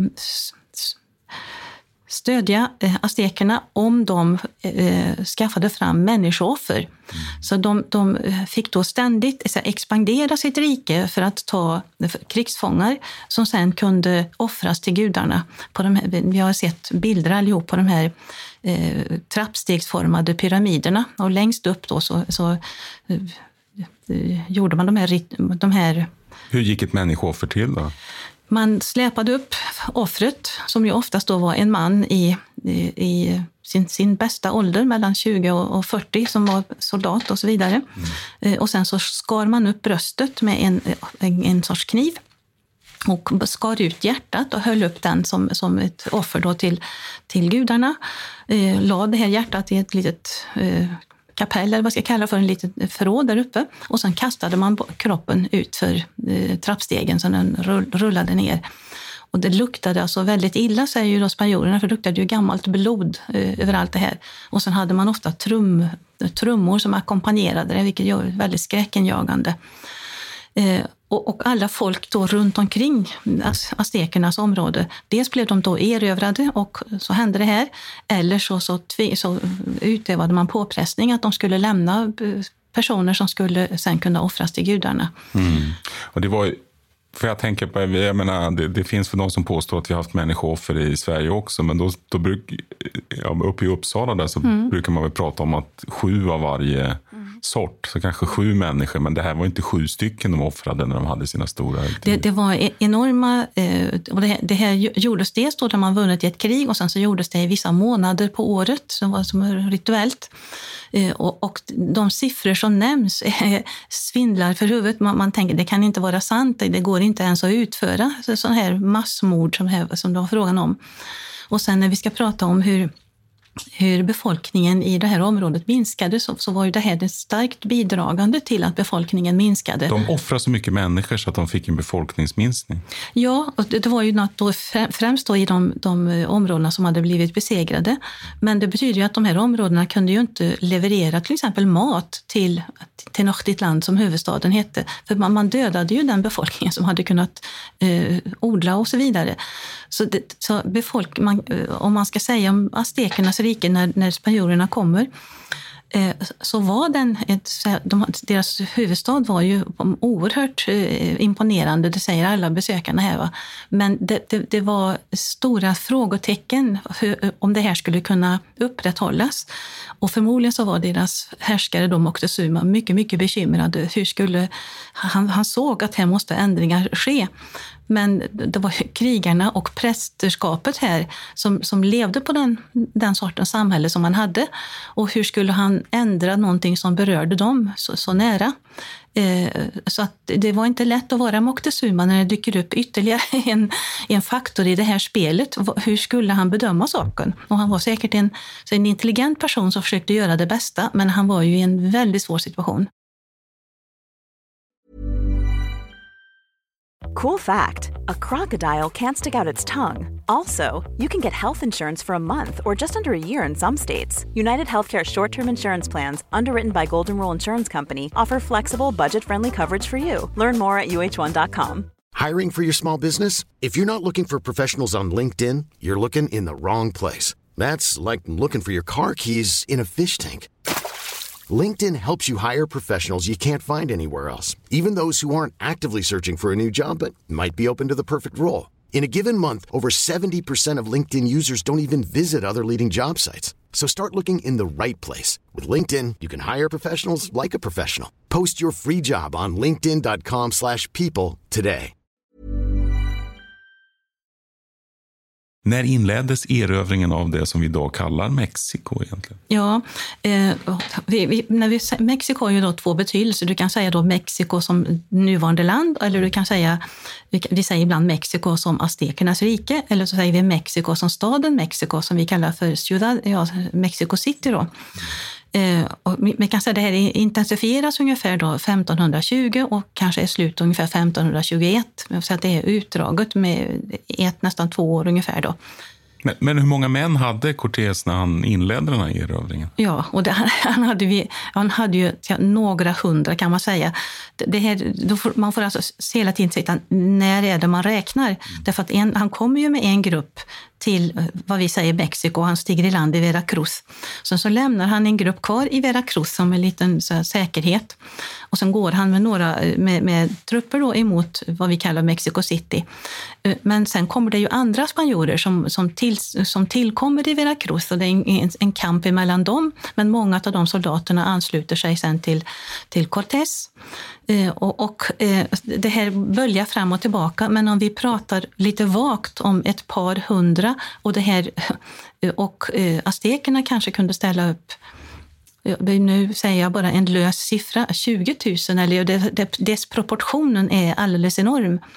stödja eh, aztekerna om de eh, skaffade fram människooffer. Mm. Så de, de fick då ständigt alltså, expandera sitt rike för att ta för krigsfångar som sen kunde offras till gudarna. På de här, vi har sett bilder allihop på de här eh, trappstegsformade pyramiderna och längst upp då så, så eh, gjorde man de här, de här... Hur gick ett människooffer till då? Man släpade upp offret, som ju oftast då var en man i, i, i sin, sin bästa ålder, mellan tjugo och fyrtio, som var soldat och så vidare. Mm. Och sen så skar man upp bröstet med en, en, en sorts kniv och skar ut hjärtat och höll upp den som, som ett offer då till, till gudarna. Eh, lade det här hjärtat i ett litet... Eh, kapell, eller vad ska jag kalla för, en liten förråd där uppe. Och sen kastade man kroppen ut för eh, trappstegen så den rullade ner. Och det luktade alltså väldigt illa, säger ju då spanjorerna, för det luktade ju gammalt blod eh, över allt det här. Och sen hade man ofta trum, trummor som ackompanjerade det, vilket gör väldigt skräckenjagande. Eh, och, och alla folk då runt omkring aztekernas område, dels blev de då erövrade och så hände det här, eller så, så, så utövade man påpressning att de skulle lämna personer som skulle sen kunna offras till gudarna. Mm. Och det var ju, för jag tänker på, jag menar, det, det finns för de som påstår att vi har haft människooffer i Sverige också, men då, då bruk, ja, uppe i Uppsala där så mm. brukar man väl prata om att sju av varje mm. sort, så kanske sju människor, men det här var inte sju stycken de offrade när de hade sina stora det, det var enorma, och det, det här gjordes dels då när man vunnit i ett krig, och sen så gjordes det i vissa månader på året som var som rituellt. Och, och de siffror som nämns svindlar för huvudet. Man, man tänker det kan inte vara sant, det går inte ens att utföra sån här massmord som, här, som du har frågan om. Och sen när vi ska prata om hur, hur befolkningen i det här området minskade, så, så var ju det här det starkt bidragande till att befolkningen minskade. De offrade så mycket människor så att de fick en befolkningsminskning. Ja, och det, det var ju något då, främst då i de, de områdena som hade blivit besegrade. Men det betyder ju att de här områdena kunde ju inte leverera till exempel mat till Tenochtitlan, som huvudstaden hette. För man, man dödade ju den befolkningen som hade kunnat eh, odla och så vidare. Så, det, så befolk, man, om man ska säga om aztekernas rike när, när spanjorerna kommer, eh, så var den, ett, de, deras huvudstad var ju oerhört eh, imponerande, det säger alla besökarna här. Va? Men det, det, det var stora frågetecken hur, om det här skulle kunna upprätthållas. Och förmodligen så var deras härskare då Moctezuma mycket, mycket bekymrade. Hur skulle, han, han såg att här måste ändringar ske. Men det var krigarna och prästerskapet här som, som levde på den, den sortens samhälle som man hade. Och hur skulle han ändra någonting som berörde dem så, så nära? Eh, så att det var inte lätt att vara Moctezuma när det dyker upp ytterligare en, en faktor i det här spelet. Hur skulle han bedöma saken? Och han var säkert en, så en intelligent person som försökte göra det bästa, men han var ju i en väldigt svår situation. Cool fact, a crocodile can't stick out its tongue. Also, you can get health insurance for a month or just under a year in some states. United Healthcare short-term insurance plans, underwritten by Golden Rule Insurance Company, offer flexible, budget-friendly coverage for you. Learn more at U H one dot com. Hiring for your small business? If you're not looking for professionals on LinkedIn, you're looking in the wrong place. That's like looking for your car keys in a fish tank. LinkedIn helps you hire professionals you can't find anywhere else, even those who aren't actively searching for a new job but might be open to the perfect role. In a given month, over seventy percent of LinkedIn users don't even visit other leading job sites. So start looking in the right place. With LinkedIn, you can hire professionals like a professional. Post your free job on linkedin dot com slash people today. När inleddes erövringen av det som vi idag kallar Mexiko egentligen? Ja, eh, vi, vi, när vi, Mexiko har ju då två betydelser. Du kan säga då Mexiko som nuvarande land, eller du kan säga, vi säger ibland Mexiko som aztekernas rike, eller så säger vi Mexiko som staden Mexiko, som vi kallar för Ciudad, ja, Mexico City då. Eh, och vi kan säga att det här intensifieras ungefär då femtonhundratjugo och kanske är slut ungefär femtonhundratjugoett. Jag vill säga att det är utdraget med ett, nästan två år ungefär då. Men, men hur många män hade Cortés när han inledde den här erövringen? Ja, och det, han, hade vi, han hade ju ja, några hundra kan man säga. Det, det här, då får, man får alltså hela tiden säga när är det man räknar. Mm. Därför att en, han kommer ju med en grupp till vad vi säger Mexiko, han stiger i land i Veracruz. Sen så lämnar han en grupp kvar i Veracruz som en liten så här, säkerhet. Och sen går han med några med, med trupper då emot vad vi kallar Mexico City. Men sen kommer det ju andra spanjorer som, som, till, som tillkommer i Veracruz, och det är en, en kamp emellan dem. Men många av de soldaterna ansluter sig sen till, till Cortés. Eh, och, och eh, det här böljar fram och tillbaka, men om vi pratar lite vagt om ett par hundra, och det här och eh, aztekerna kanske kunde ställa upp, nu säger jag bara en lös siffra, tjugo tusen, eller det, det, dess proportionen är alldeles enorm.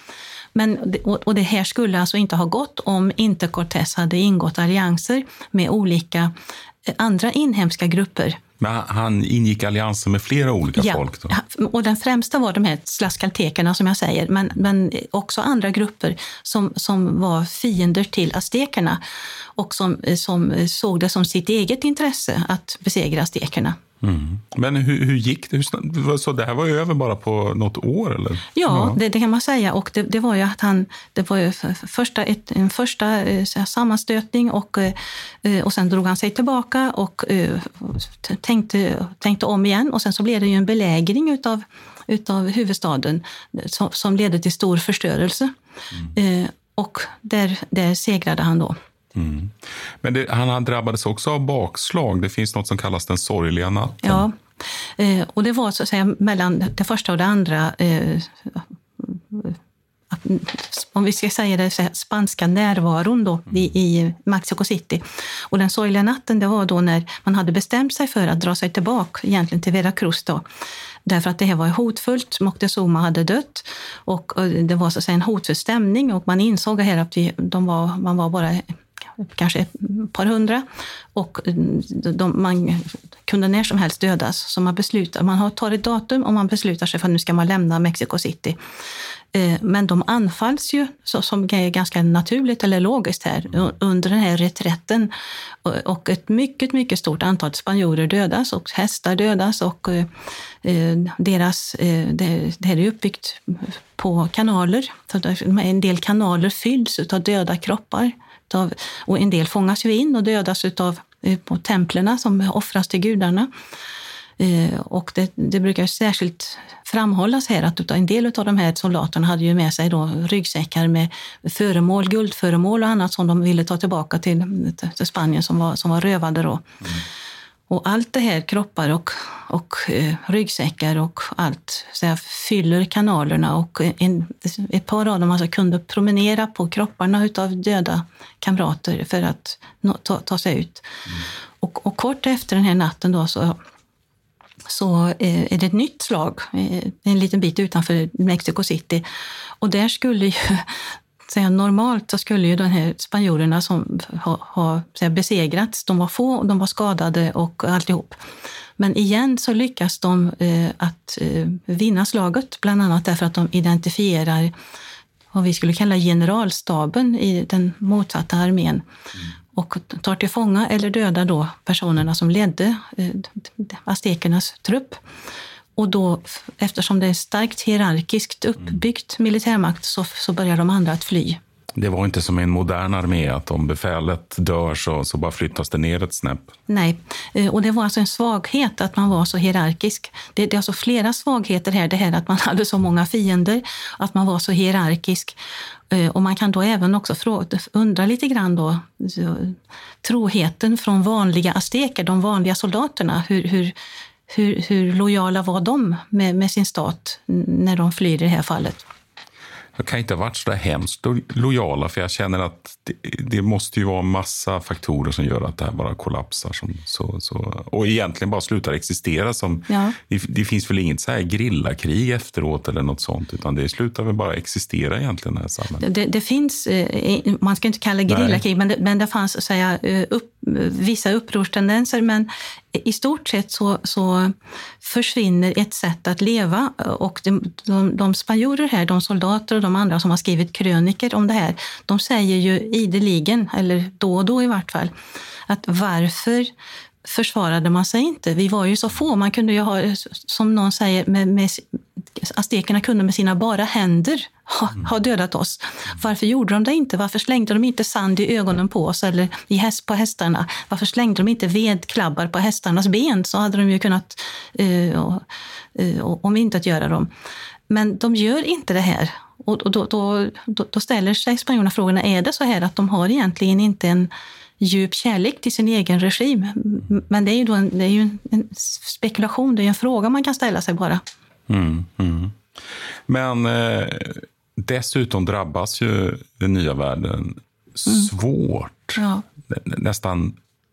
Men, och det här skulle alltså inte ha gått om inte Cortés hade ingått allianser med olika andra inhemska grupper. Men han ingick allianser med flera olika ja, folk då? Och den främsta var de här tlaxcaltekerna som jag säger, men, men också andra grupper som, som var fiender till aztekerna och som, som såg det som sitt eget intresse att besegra aztekerna. Mm. Men hur, hur gick det? Hur, så det här var ju över bara på något år eller? Ja, ja. Det, det kan man säga, och det, det var ju att han det var ju första, ett, en första eh, sammanstötning och, eh, och sen drog han sig tillbaka och eh, tänkte, tänkte om igen, och sen så blev det ju en belägring utav, utav huvudstaden som, som ledde till stor förstörelse. Mm. Eh, och där, där segrade han då. Mm. Men det, han drabbades också av bakslag. Det finns något som kallas den sorgliga natten. Ja, eh, och det var så att säga mellan det första och det andra, eh, om vi ska säga det, så här, spanska närvaron då i, i Mexico City. Och den sorgliga natten, det var då när man hade bestämt sig för att dra sig tillbaka egentligen till Veracruz då. Därför att det här var hotfullt. Moctezuma hade dött och det var så att säga en hotfull stämning, och man insåg här att vi, de var, man var bara kanske ett par hundra, och de, man kunde när som helst dödas. Så man beslutar, man har tar ett datum och man beslutar sig för att nu ska man lämna Mexico City. Men de anfalls ju, så, som är ganska naturligt eller logiskt här, under den här reträtten. Och ett mycket, mycket stort antal spanjorer dödas och hästar dödas, och deras, det, det här är uppbyggt på kanaler. En del kanaler fylls av döda kroppar. Och en del fångas ju in och dödas utav, på templerna som offras till gudarna. Och det, det brukar särskilt framhållas här att en del av de här soldaterna hade ju med sig då ryggsäckar med föremål, guldföremål och annat som de ville ta tillbaka till, till Spanien som var, som var rövade då. Mm. Och allt det här, kroppar och, och eh, ryggsäckar och allt, så här, fyller kanalerna, och en, ett par av dem alltså kunde promenera på kropparna utav döda kamrater för att no, ta, ta sig ut. Mm. Och, och kort efter den här natten då så, så eh, är det ett nytt slag, eh, en liten bit utanför Mexico City. Och där skulle ju Så normalt så skulle ju de här spanjorerna som har, har så besegrats, de var få och de var skadade och alltihop. Men igen så lyckas de eh, att eh, vinna slaget, bland annat därför att de identifierar vad vi skulle kalla generalstaben i den motsatta armén. Mm. Och tar till fånga eller dödar då personerna som ledde eh, aztekernas trupp. Och då, eftersom det är starkt hierarkiskt uppbyggt militärmakt, så, så börjar de andra att fly. Det var inte som en modern armé att om befälet dör så, så bara flyttas det ner ett snäpp. Nej, och det var alltså en svaghet att man var så hierarkisk. Det, det är alltså flera svagheter här. Det här att man hade så många fiender, att man var så hierarkisk. Och man kan då även också fråga, undra lite grann då, troheten från vanliga azteker, de vanliga soldaterna, hur... hur Hur, hur lojala var de med, med sin stat när de flyr i det här fallet? Jag kan inte ha varit så där hemskt lojala, för jag känner att det, det måste ju vara en massa faktorer som gör att det här bara kollapsar. Som, så, så, och egentligen bara slutar existera. Som, ja. det, det finns väl inget så här grillakrig efteråt eller något sånt, utan det slutar väl bara existera egentligen. Det, här samhället. Det, det finns, man ska inte kalla det grillakrig, men det, men det fanns så att säga, upp, vissa upprorstendenser, men i stort sett så, så försvinner ett sätt att leva, och de, de, de spanjorer här, de soldater och de andra som har skrivit kröniker om det här, de säger ju ideligen, eller då och då i vart fall, att varför försvarade man sig inte? Vi var ju så få, man kunde ju ha, som någon säger, med, med, aztekerna kunde med sina bara händer ha, ha dödat oss. Varför gjorde de det inte? Varför slängde de inte sand i ögonen på oss eller i häst på hästarna? Varför slängde de inte vedklabbar på hästarnas ben? Så hade de ju kunnat uh, och, uh, om inte att göra dem. Men de gör inte det här. Och då, då, då, då ställer sig spanjorerna frågorna, är det så här att de har egentligen inte en djup kärlek till sin egen regim? Men det är ju, då en, det är ju en spekulation, det är en fråga man kan ställa sig bara. Mm, mm. Men eh, dessutom drabbas ju den nya världen svårt. Mm. Ja. Nästan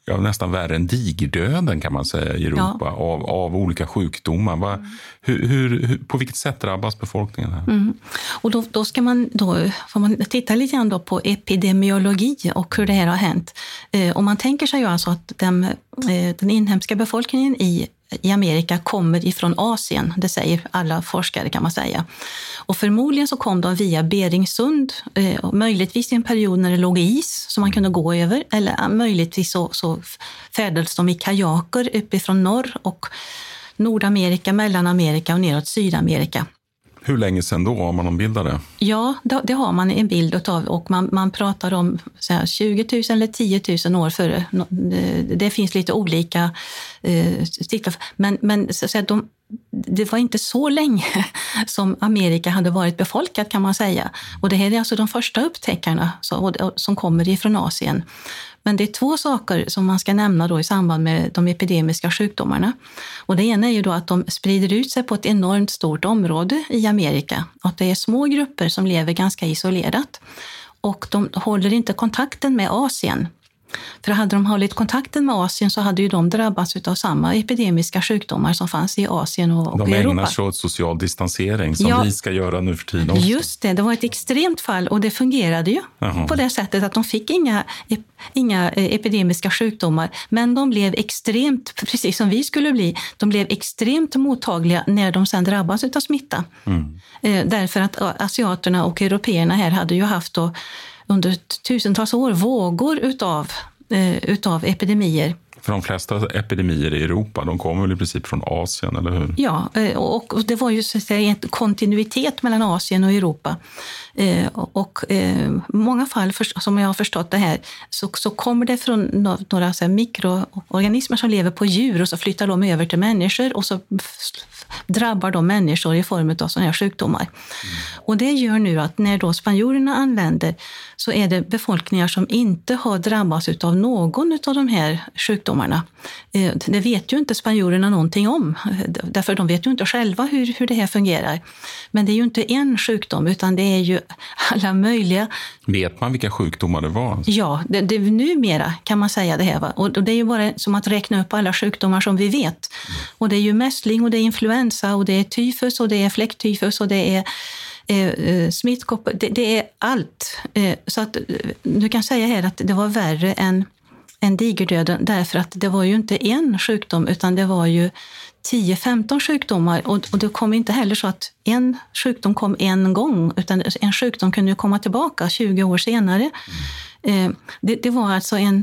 ja, nästan värre än digerdöden kan man säga i Europa, ja. av, av olika sjukdomar. Va, mm. hur, hur, hur, på vilket sätt drabbas befolkningen här? Mm. Och då, då ska man, då får man titta lite grann då på epidemiologi och hur det här har hänt. Eh, och man tänker sig ju alltså att den, eh, den inhemska befolkningen i i Amerika kommer ifrån Asien, det säger alla forskare kan man säga. Och förmodligen så kom de via Beringsund, eh, möjligtvis i en period när det låg is som man kunde gå över, eller möjligtvis så, så färdades de i kajaker uppifrån norr och Nordamerika, Mellanamerika och neråt Sydamerika. Hur länge sedan då har man de bildade? Ja, det har man en bild av och man, man pratar om så här, tjugo tusen eller tio tusen år före. Det, det finns lite olika eh, titlar. Men, men så att säga, de, det var inte så länge som Amerika hade varit befolkat kan man säga. Och det här är alltså de första upptäckarna så, som kommer ifrån Asien. Men det är två saker som man ska nämna då i samband med de epidemiska sjukdomarna. Och det ena är ju då att de sprider ut sig på ett enormt stort område i Amerika. Att det är små grupper som lever ganska isolerat. Och de håller inte kontakten med Asien. För hade de hållit kontakten med Asien så hade ju de drabbats av samma epidemiska sjukdomar som fanns i Asien och, och de Europa. De ägnar sig åt social distansering som ja, vi ska göra nu för tiden också. Just det, det var ett extremt fall och det fungerade ju Aha. på det sättet att de fick inga, inga epidemiska sjukdomar. Men de blev extremt, precis som vi skulle bli, de blev extremt mottagliga när de sedan drabbas av smitta. Mm. Därför att asiaterna och européerna här hade ju haft då under tusentals år vågor utav, eh, utav epidemier. För de flesta epidemier i Europa, de kommer väl i princip från Asien, eller hur? Ja, och, och det var ju så att säga en kontinuitet mellan Asien och Europa. Eh, och i eh, många fall, för, som jag har förstått det här, så, så kommer det från några, några så här, mikroorganismer som lever på djur och så flyttar de över till människor och så drabbar de människor i form av sådana här sjukdomar. Mm. Och det gör nu att när då spanjorerna anländer så är det befolkningar som inte har drabbats av någon av de här sjukdomarna. Det vet ju inte spanjorerna någonting om, därför de vet ju inte själva hur, hur det här fungerar. Men det är ju inte en sjukdom utan det är ju alla möjliga. Vet man vilka sjukdomar det var? Ja, det, det, numera kan man säga det här. Va? Och det är ju bara som att räkna upp alla sjukdomar som vi vet. Mm. Och det är ju mässling och det är influensa och det är tyfus och det är fläcktyfus och det är eh, smittkoppor. Det, det är allt. Eh, så att du kan säga här att det var värre än, än digerdöden därför att det var ju inte en sjukdom utan det var ju tio femton sjukdomar och, och det kom inte heller så att en sjukdom kom en gång utan en sjukdom kunde ju komma tillbaka tjugo år senare. Mm. Eh, det, det var alltså en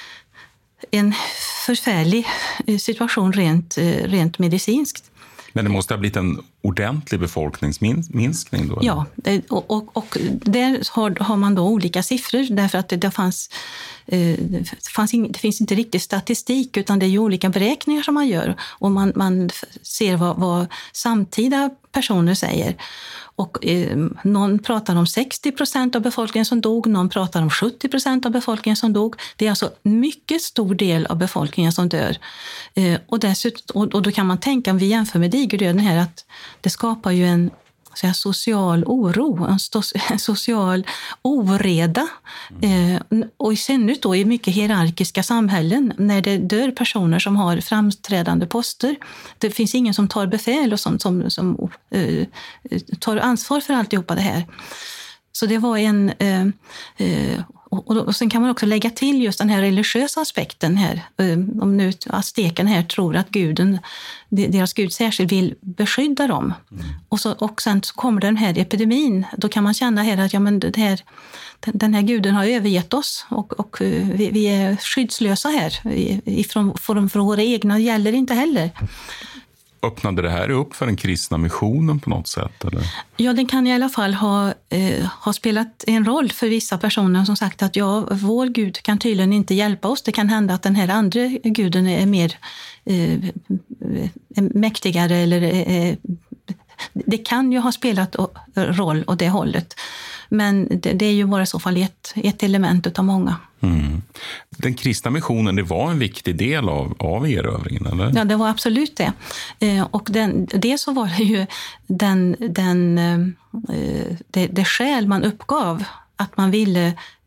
en förfärlig situation rent, rent medicinskt. Men det måste ha blivit en ordentlig befolkningsminskning då? Ja, och, och, och där har, har man då olika siffror därför att det, det, fanns, det, fanns in, det finns inte riktigt statistik utan det är ju olika beräkningar som man gör och man, man ser vad, vad samtida personer säger. Och eh, någon pratar om sextio procent av befolkningen som dog, någon pratar om sjuttio procent av befolkningen som dog. Det är alltså en mycket stor del av befolkningen som dör. Eh, och, dessutom, och, och då kan man tänka, om vi jämför med digerdöden här, att det skapar ju en så här, social oro, en, stos, en social oreda. Eh, och i synnerhet då i mycket hierarkiska samhällen när det dör personer som har framträdande poster. Det finns ingen som tar befäl och som, som, som eh, tar ansvar för alltihopa det här. Så det var en... Eh, eh, och, och sen kan man också lägga till just den här religiösa aspekten här. Om nu aztekerna här tror att guden, deras gud särskilt vill beskydda dem. Mm. Och, så, och sen så kommer den här epidemin. Då kan man känna här att ja, men det här, den här guden har övergett oss. Och, och vi, vi är skyddslösa här. Ifrån, från, från våra egna gäller inte heller. Öppnade det här upp för den kristna missionen på något sätt? Eller? Ja, den kan i alla fall ha, eh, ha spelat en roll för vissa personer som sagt att ja, vår Gud kan tydligen inte hjälpa oss. Det kan hända att den här andra guden är mer eh, mäktigare eller eh, det kan ju ha spelat roll åt det hållet. Men det, det är ju bara i så fall ett, ett element av många. Mm. Den kristna missionen, det var en viktig del av, av erövringen, eller? Ja, det var absolut det. Eh, och den, det så var det ju den, den, eh, det, det skäl man uppgav att man ville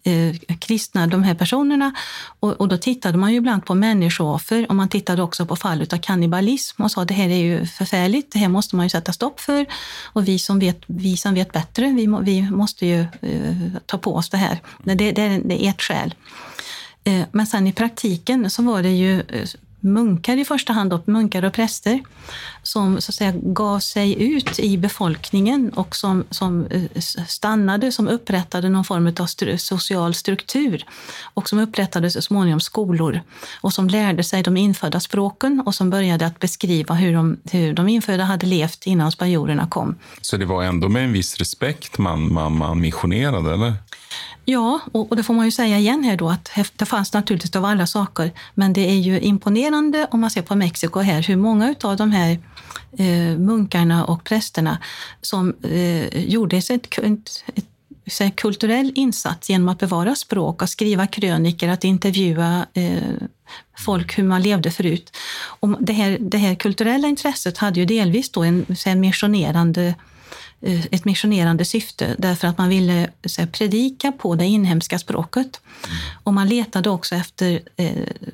eh, kristna de här personerna. Och, och då tittade man ju ibland på människooffer och man tittade också på fall av kannibalism och sa det här är ju förfärligt, det här måste man ju sätta stopp för. Och vi som vet, vi som vet bättre, vi, må, vi måste ju eh, ta på oss det här. Det, det, det är ett skäl. Eh, men sen i praktiken så var det ju eh, munkar i första hand, och munkar och präster som så att säga gav sig ut i befolkningen och som, som stannade, som upprättade någon form av stru- social struktur och som upprättade så småningom skolor och som lärde sig de infödda språken och som började att beskriva hur de, hur de infödda hade levt innan spanjorerna kom. Så det var ändå med en viss respekt man, man, man missionerade, eller? Ja, och det får man ju säga igen här då att det fanns naturligtvis av alla saker, men det är ju imponerande om man ser på Mexiko här hur många av de här eh, munkarna och prästerna som eh, gjorde ett, ett, ett, ett kulturell insats genom att bevara språk och skriva kröniker, att intervjua eh, folk hur man levde förut. Och det här, det här kulturella intresset hade ju delvis då en, en missionerande ett missionerande syfte därför att man ville så här, predika på det inhemska språket. Mm. Och man letade också efter eh,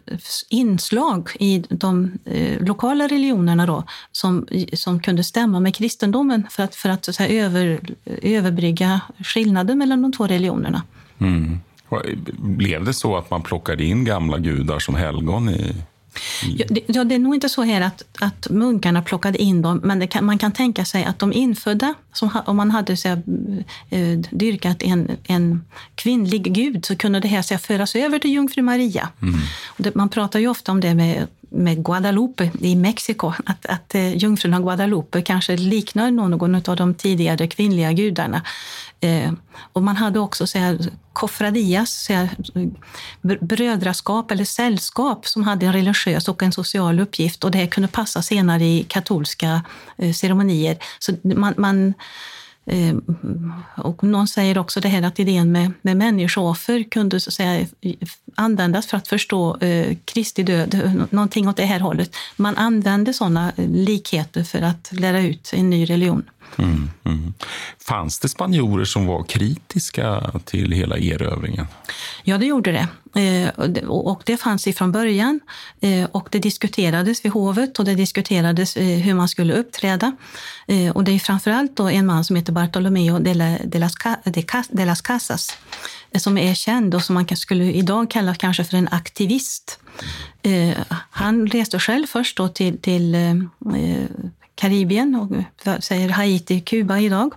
inslag i de eh, lokala religionerna då, som, som kunde stämma med kristendomen för att, för att så här, över, överbrygga skillnaden mellan de två religionerna. Mm. Blev det så att man plockade in gamla gudar som helgon i... Ja, det, ja, det är nog inte så här att, att munkarna plockade in dem, men det kan, man kan tänka sig att de infödda, som, om man hade så här, dyrkat en, en kvinnlig gud, så kunde det här så här, föras över till Jungfru Maria. Mm. Och det, man pratar ju ofta om det med, med Guadalupe i Mexiko, att, att Jungfrun av Guadalupe kanske liknar någon av de tidigare kvinnliga gudarna. Eh, och man hade också så här, kofradias, så här, brödraskap eller sällskap som hade en religiös och en social uppgift, och det kunde passa senare i katolska eh, ceremonier. Så man, man eh, och någon säger också det här att idén med, med människooffer kunde så att säga, användas för att förstå eh, Kristi död, någonting åt det här hållet. Man använde sådana likheter för att lära ut en ny religion. Mm, mm. Fanns det spanjorer som var kritiska till hela erövringen? Ja, det gjorde det. Eh, och det fanns ifrån början. Eh, och det diskuterades vid hovet och det diskuterades eh, hur man skulle uppträda. Eh, och det är framförallt då en man som heter Bartolomeo de, la, de, las, de, de las Casas eh, som är känd och som man skulle idag kalla kanske för en aktivist. Eh, han reste själv först då till... till eh, Karibien och säger Haiti, Kuba idag,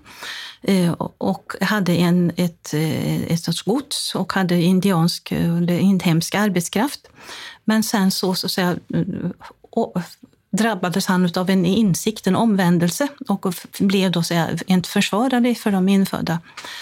och hade en, ett, ett sorts gods och hade indiansk eller inhemsk arbetskraft. Men sen så, så att säga, drabbades han av en insikt, en omvändelse, och blev då så här, en försvarare för de infödda.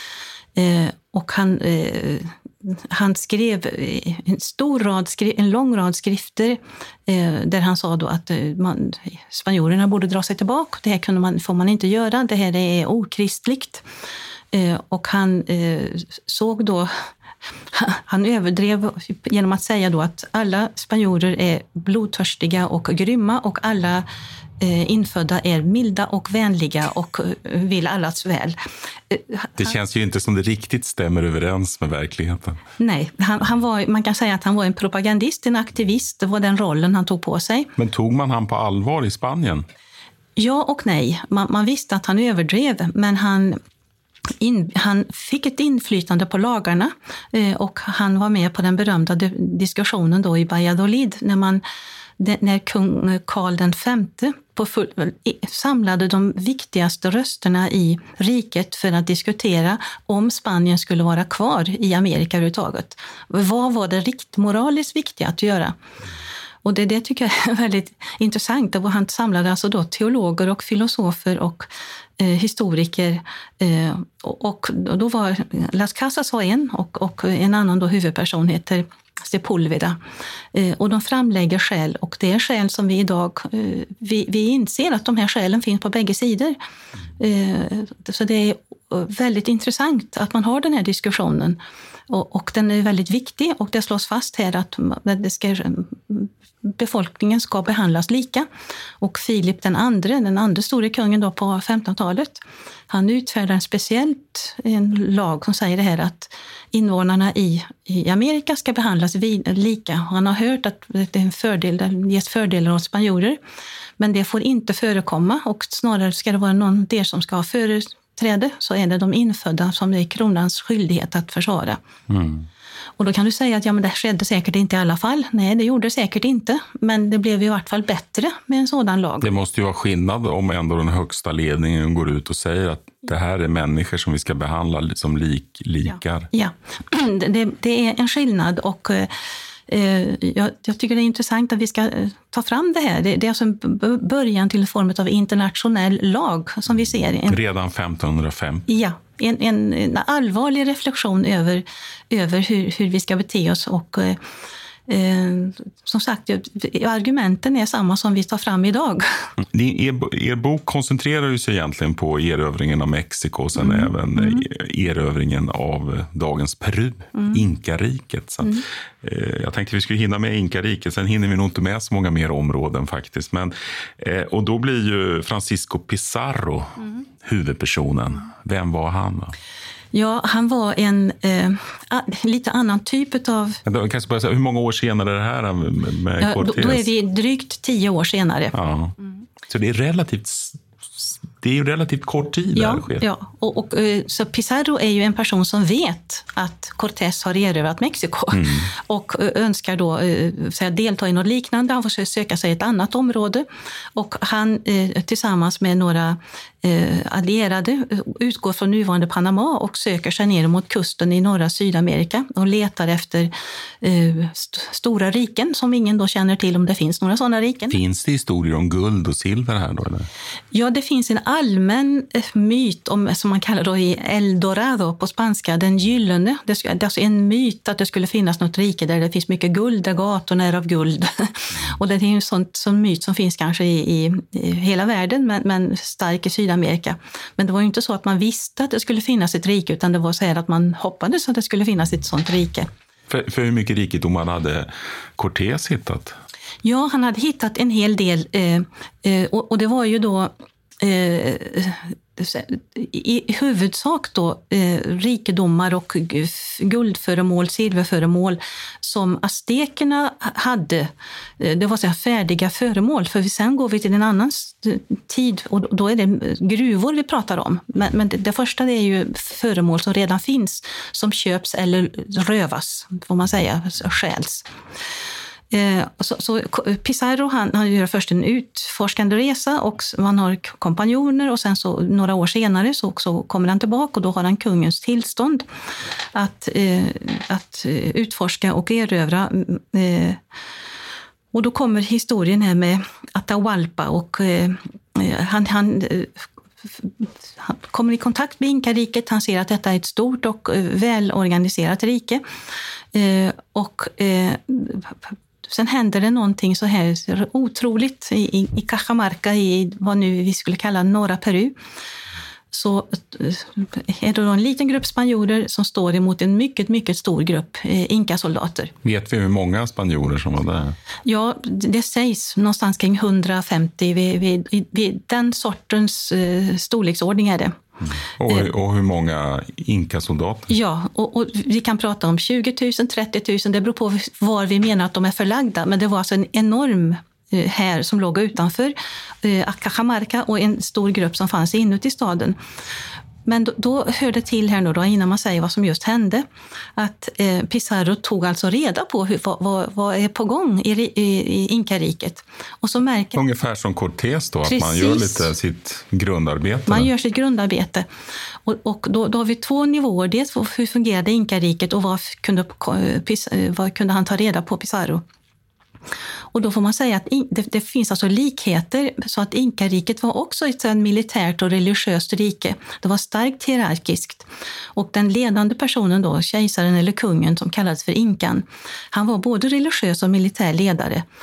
Och han... Han skrev en stor rad, en lång rad skrifter eh, där han sa då att man, spanjorerna borde dra sig tillbaka. Det här kunde man, får man inte göra, det här är okristligt. Eh, och han eh, såg då, han överdrev genom att säga då att alla spanjorer är blodtörstiga och grymma och alla infödda är milda och vänliga och vill allas väl. Det känns ju inte som det riktigt stämmer överens med verkligheten. Nej, han, han var, man kan säga att han var en propagandist, en aktivist. Det var den rollen han tog på sig. Men tog man han på allvar i Spanien? Ja och nej. Man, man visste att han överdrev, men han... In, han fick ett inflytande på lagarna eh, och han var med på den berömda diskussionen då i Valladolid när man när kung Karl den femte på full, samlade de viktigaste rösterna i riket för att diskutera om Spanien skulle vara kvar i Amerika överhuvudtaget. Vad var det rikt moraliskt viktigt att göra? Och det, det tycker jag är väldigt intressant. Och han samlade alltså då teologer och filosofer och eh, historiker. Eh, och, och då var Las Casas var en och, och en annan då huvudperson heter Sepúlveda. Eh, och de framlägger skäl, och det är skäl som vi idag, eh, vi, vi inser att de här skälen finns på bägge sidor. Eh, så det är väldigt intressant att man har den här diskussionen. Och, och den är väldigt viktig och det slås fast här att det ska, befolkningen ska behandlas lika. Och Filip den andre, den andra store kungen då på femtonhundratalet, han utfärdar en speciellt en lag som säger det här att invånarna i, i Amerika ska behandlas vid, lika. Han har hört att det är en fördel, det ges fördelar åt spanjorer, men det får inte förekomma och snarare ska det vara någon del som ska ha företräde, så är det de infödda som det är kronans skyldighet att försvara. Mm. Och då kan du säga att ja, men det skedde säkert inte i alla fall. Nej, det gjorde det säkert inte. Men det blev i vart fall bättre med en sådan lag. Det måste ju vara skillnad om ändå den högsta ledningen går ut och säger att det här är människor som vi ska behandla som lik, likar. Ja, ja. Det, det är en skillnad och eh, jag, jag tycker det är intressant att vi ska ta fram det här. Det, det är alltså en början till en form av internationell lag som vi ser. En, Redan femtonhundrafem? Ja. En, en, en allvarlig reflektion över, över hur, hur vi ska bete oss och eh, som sagt, argumenten är samma som vi tar fram idag. Er, er bok koncentrerar ju sig egentligen på erövringen av Mexiko och sen mm. även mm. erövringen av dagens Peru, mm. Inkariket. Så, mm. eh, jag tänkte vi skulle hinna med Inkariket, sen hinner vi nog inte med så många mer områden faktiskt. Men, eh, och då blir ju Francisco Pizarro mm. huvudpersonen. Vem var han då? Ja, han var en eh, lite annan typ av... Jag kanske bara säga, hur många år senare är det här med ja, Cortés? Då, då är vi drygt tio år senare. Ja. Mm. Så det är relativt... Det är ju relativt kort tid ja, där det sker. Ja, och, och, så Pizarro är ju en person som vet att Cortés har erövrat Mexiko mm. och önskar då säga, delta i något liknande. Han får söka sig ett annat område och han tillsammans med några allierade utgår från nuvarande Panama och söker sig ner mot kusten i norra Sydamerika och letar efter st- stora riken som ingen då känner till om det finns några sådana riken. Finns det historier om guld och silver här då? Eller? Ja, det finns en allmän myt om, som man kallar då i El Dorado på spanska, den gyllene. Det är alltså en myt att det skulle finnas något rike där det finns mycket guld, där gatorna är av guld. Och det är ju en sån, sån myt som finns kanske i, i, i hela världen, men, men stark i Sydamerika. Men det var ju inte så att man visste att det skulle finnas ett rike, utan det var så här att man hoppades att det skulle finnas ett sånt rike. För, för hur mycket rikedomar hade Cortés hittat? Ja, han hade hittat en hel del eh, eh, och, och det var ju då eh, i huvudsak då eh, rikedomar och guldföremål, silverföremål som aztekerna hade. Det var så här färdiga föremål, för sen går vi till en annan tid och då är det gruvor vi pratar om. Men, men det, det första det är ju föremål som redan finns, som köps eller rövas, får man säga, stjäls. Eh, så, så Pizarro han, han gör först en utforskande resa och man har kompanjoner och sen så några år senare så, så kommer han tillbaka och då har han kungens tillstånd att, eh, att utforska och erövra. Eh, och då kommer historien här med Atahualpa och eh, han, han Han kommer i kontakt med Inkariket, han ser att detta är ett stort och välorganiserat rike och sen händer det någonting så här otroligt i, i Cajamarca, i vad nu vi skulle kalla norra Peru. Så är det då en liten grupp spanjorer som står emot en mycket, mycket stor grupp inkasoldater. Vet vi hur många spanjorer som var där? Ja, det sägs någonstans kring hundrafemtio. Vid, vid, vid den sortens uh, storleksordning är det. Mm. Och, och hur många inkasoldater? Ja, och, och vi kan prata om tjugo tusen, trettio tusen. Det beror på var vi menar att de är förlagda. Men det var alltså en enorm här som låg utanför eh, Cajamarca och en stor grupp som fanns inuti staden. Men då, då hör det till här nu då, innan man säger vad som just hände, att eh, Pizarro tog alltså reda på hur, vad, vad, vad är på gång i, i, i Inkariket. Och så märker... Ungefär som Cortés då, precis, att man gör lite sitt grundarbete. Man gör sitt grundarbete. Och, och då, då har vi två nivåer. Dels hur fungerade Inkariket och vad kunde, vad kunde han ta reda på Pizarro. Och då får man säga att det, det finns alltså likheter, så att Inkariket var också ett militärt och religiöst rike. Det var starkt hierarkiskt. Och den ledande personen då, kejsaren eller kungen som kallades för Inkan, han var både religiös och militär ledare.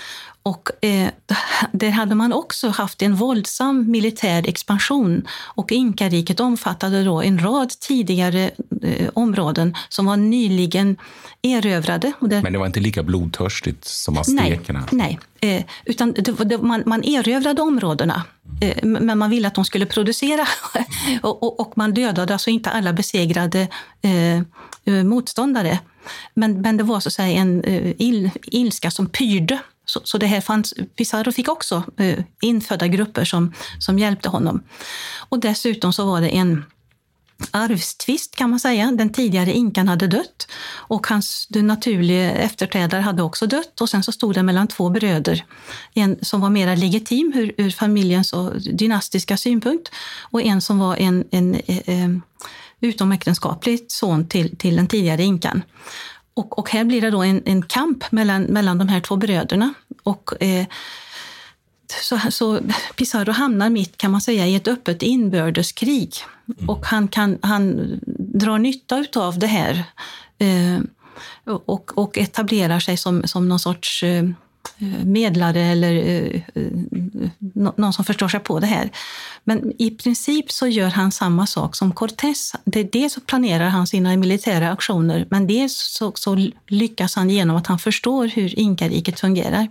Och eh, där hade man också haft en våldsam militär expansion, och Inkariket omfattade då en rad tidigare eh, områden som var nyligen erövrade. Och där... Men det var inte lika blodtörstigt som aztekerna? Nej, nej. Eh, utan det, det, man, man erövrade områdena, eh, men man ville att de skulle producera och, och, och man dödade alltså inte alla besegrade eh, motståndare. Men, men det var så att säga en eh, il, ilska som pyrde. Så, så det här fanns, Pizarro fick också eh, infödda grupper som, som hjälpte honom. Och dessutom så var det en arvstvist, kan man säga. Den tidigare inkan hade dött och hans den naturliga efterträdare hade också dött. Och sen så stod det mellan två bröder. En som var mer legitim ur, ur familjens och dynastiska synpunkt, och en som var en, en eh, utomäktenskaplig son till, till den tidigare inkan. Och, och här blir det då en, en kamp mellan, mellan de här två bröderna. Och eh, så, så Pizarro hamnar mitt, kan man säga, i ett öppet inbördeskrig. Mm. Och han, kan, han drar nytta av det här eh, och, och etablerar sig som, som någon sorts eh, medlare eller eh, någon som förstår sig på det här. Men i princip så gör han samma sak som Cortés. Det, dels så planerar han sina militära aktioner, men dels så, så lyckas han genom att han förstår hur Inkariket fungerar.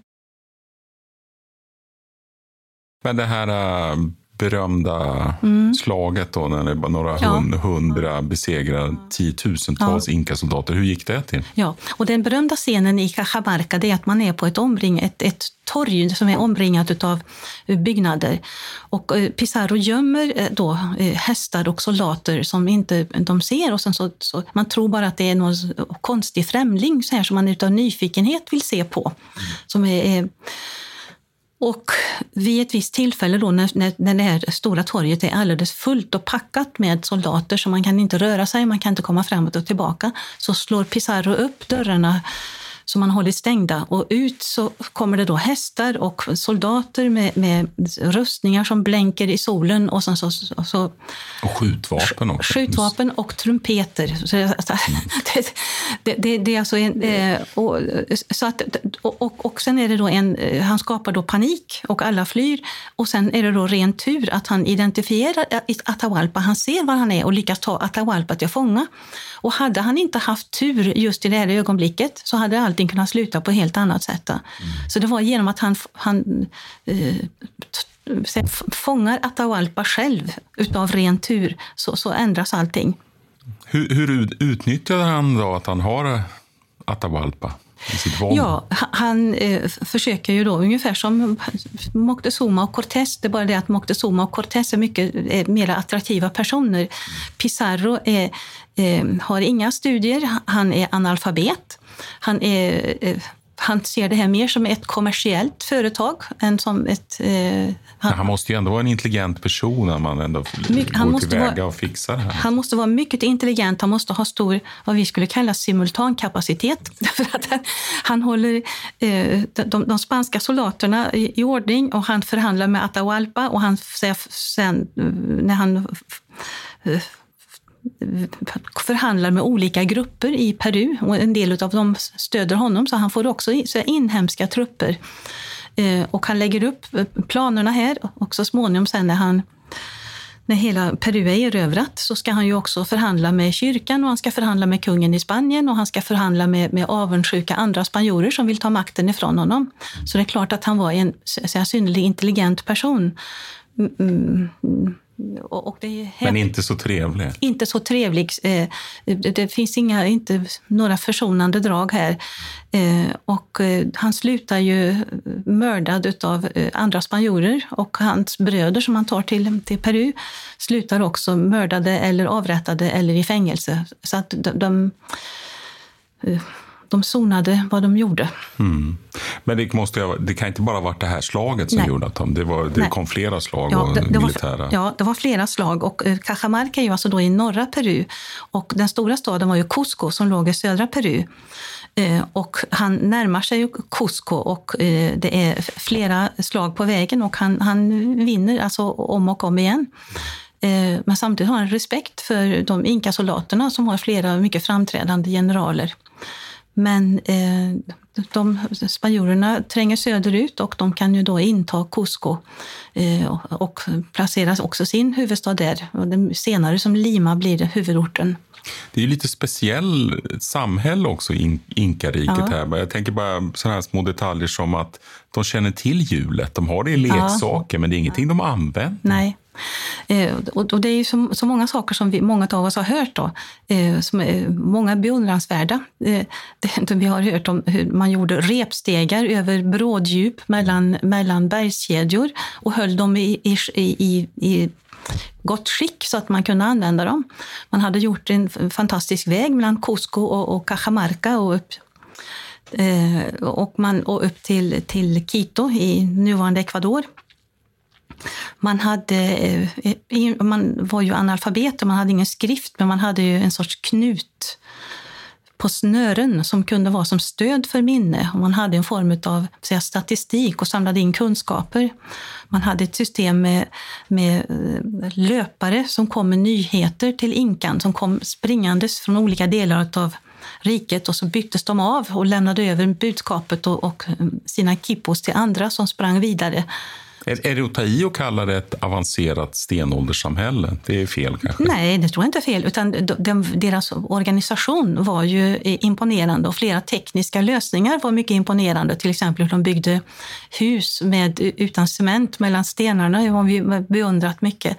Men det här äh, berömda mm. slaget då, när det var några ja. hund, hundra besegrade tiotusentals ja. inkasoldater, hur gick det till? Ja, och den berömda scenen i Cajamarca, det är att man är på ett, omring, ett, ett torg som är omringat av byggnader. Och Pizarro gömmer då hästar och soldater som inte de ser, och sen så, så man tror bara att det är någon konstig främling så här, som man utav nyfikenhet vill se på. Mm. Som är... Och vid ett visst tillfälle då, när, när det här stora torget är alldeles fullt och packat med soldater så man kan inte röra sig, man kan inte komma framåt och tillbaka, så slår Pizarro upp dörrarna som man hållit stängda, och ut så kommer det då hästar och soldater med, med rustningar som blänker i solen, och sen så, så och skjutvapen också. Skjutvapen och trumpeter. Så mm. det, det, det, det är alltså en och, så att och, och sen är det då en han skapar då panik och alla flyr, och sen är det då ren tur att han identifierar Atahualpa, han ser var han är och lyckas ta Atahualpa till fånga. Och hade han inte haft tur just i det här ögonblicket så hade allting kunnat sluta på ett helt annat sätt. Mm. Så det var genom att han, han eh, fångar Atahualpa själv utav ren tur, så, så ändras allting. Hur, hur utnyttjade han då att han har Atahualpa i sitt våld? Ja, han eh, försöker ju då ungefär som Moctezuma och Cortés. Det är bara det att Moctezuma och Cortés är mycket är mer attraktiva personer. Mm. Pizarro är Eh, har inga studier, han är analfabet. Han, är, eh, han ser det här mer som ett kommersiellt företag än som ett... Eh, han, han måste ju ändå vara en intelligent person när man ändå mycket, går han måste tillväga vara, och fixar det här. Han måste vara mycket intelligent, han måste ha stor, vad vi skulle kalla simultankapacitet. För att han, han håller eh, de, de spanska soldaterna i, i ordning, och han förhandlar med Atahualpa, och han sen när han... Eh, förhandlar med olika grupper i Peru, och en del av dem stöder honom, så han får också så inhemska trupper. Eh, och han lägger upp planerna här, och så småningom sen när han när hela Peru är erövrat så ska han ju också förhandla med kyrkan, och han ska förhandla med kungen i Spanien, och han ska förhandla med, med avundsjuka andra spanjorer som vill ta makten ifrån honom. Så det är klart att han var en så synnerligen intelligent person. Mm, mm. Och det är men inte så trevlig. Inte så trevlig. Det finns inga, inte några försonande drag här. Och han slutar ju mördad av andra spanjorer, och hans bröder som han tar till, till Peru slutar också mördade eller avrättade eller i fängelse. Så att de... de De sonade vad de gjorde. Mm. Men det, måste ju, det kan inte bara ha varit det här slaget som Nej. gjorde att de, det, var, det kom flera slag ja, och det, det militära. Var, ja, det var flera slag, och Cajamarca är ju alltså då i norra Peru, och den stora staden var ju Cusco som låg i södra Peru. Eh, och han närmar sig ju Cusco, och eh, det är flera slag på vägen, och han, han vinner alltså om och om igen. Eh, men samtidigt har han respekt för de inkasoldaterna som har flera mycket framträdande generaler. Men eh, de spanjorerna tränger söderut och de kan ju då inta Cusco eh, och placeras också sin huvudstad där. Och det senare som Lima blir det huvudorten. Det är ju lite speciell samhälle också i Inkariket Ja. här. Jag tänker bara sådana här små detaljer som att de känner till hjulet. De har det i leksaker, ja. Men det är ingenting de använder. Nej. Eh, och, och det är ju så, så många saker som vi, många av oss har hört då, eh, som är många beundransvärda. Eh, det, vi har hört om hur man gjorde repstegar över bråddjup mellan, mellan bergskedjor och höll dem i, i, i, i gott skick så att man kunde använda dem. Man hade gjort en fantastisk väg mellan Cusco och, och Cajamarca och upp, eh, och man, och upp till, till Quito i nuvarande Ecuador. Man, hade, man var ju analfabet och man hade ingen skrift, men man hade ju en sorts knut på snören som kunde vara som stöd för minne. Och man hade en form av säga, statistik och samlade in kunskaper. Man hade ett system med, med löpare som kom med nyheter till inkan, som kom springandes från olika delar av riket, och så byttes de av och lämnade över budskapet och, och sina kippos till andra som sprang vidare. Är det att ta i och kalla det ett avancerat stenålderssamhälle? Det är fel kanske? Nej, det tror jag inte är fel. Utan de, deras organisation var ju imponerande och flera tekniska lösningar var mycket imponerande. Till exempel hur de byggde hus med, utan cement mellan stenarna. Det har vi beundrat mycket.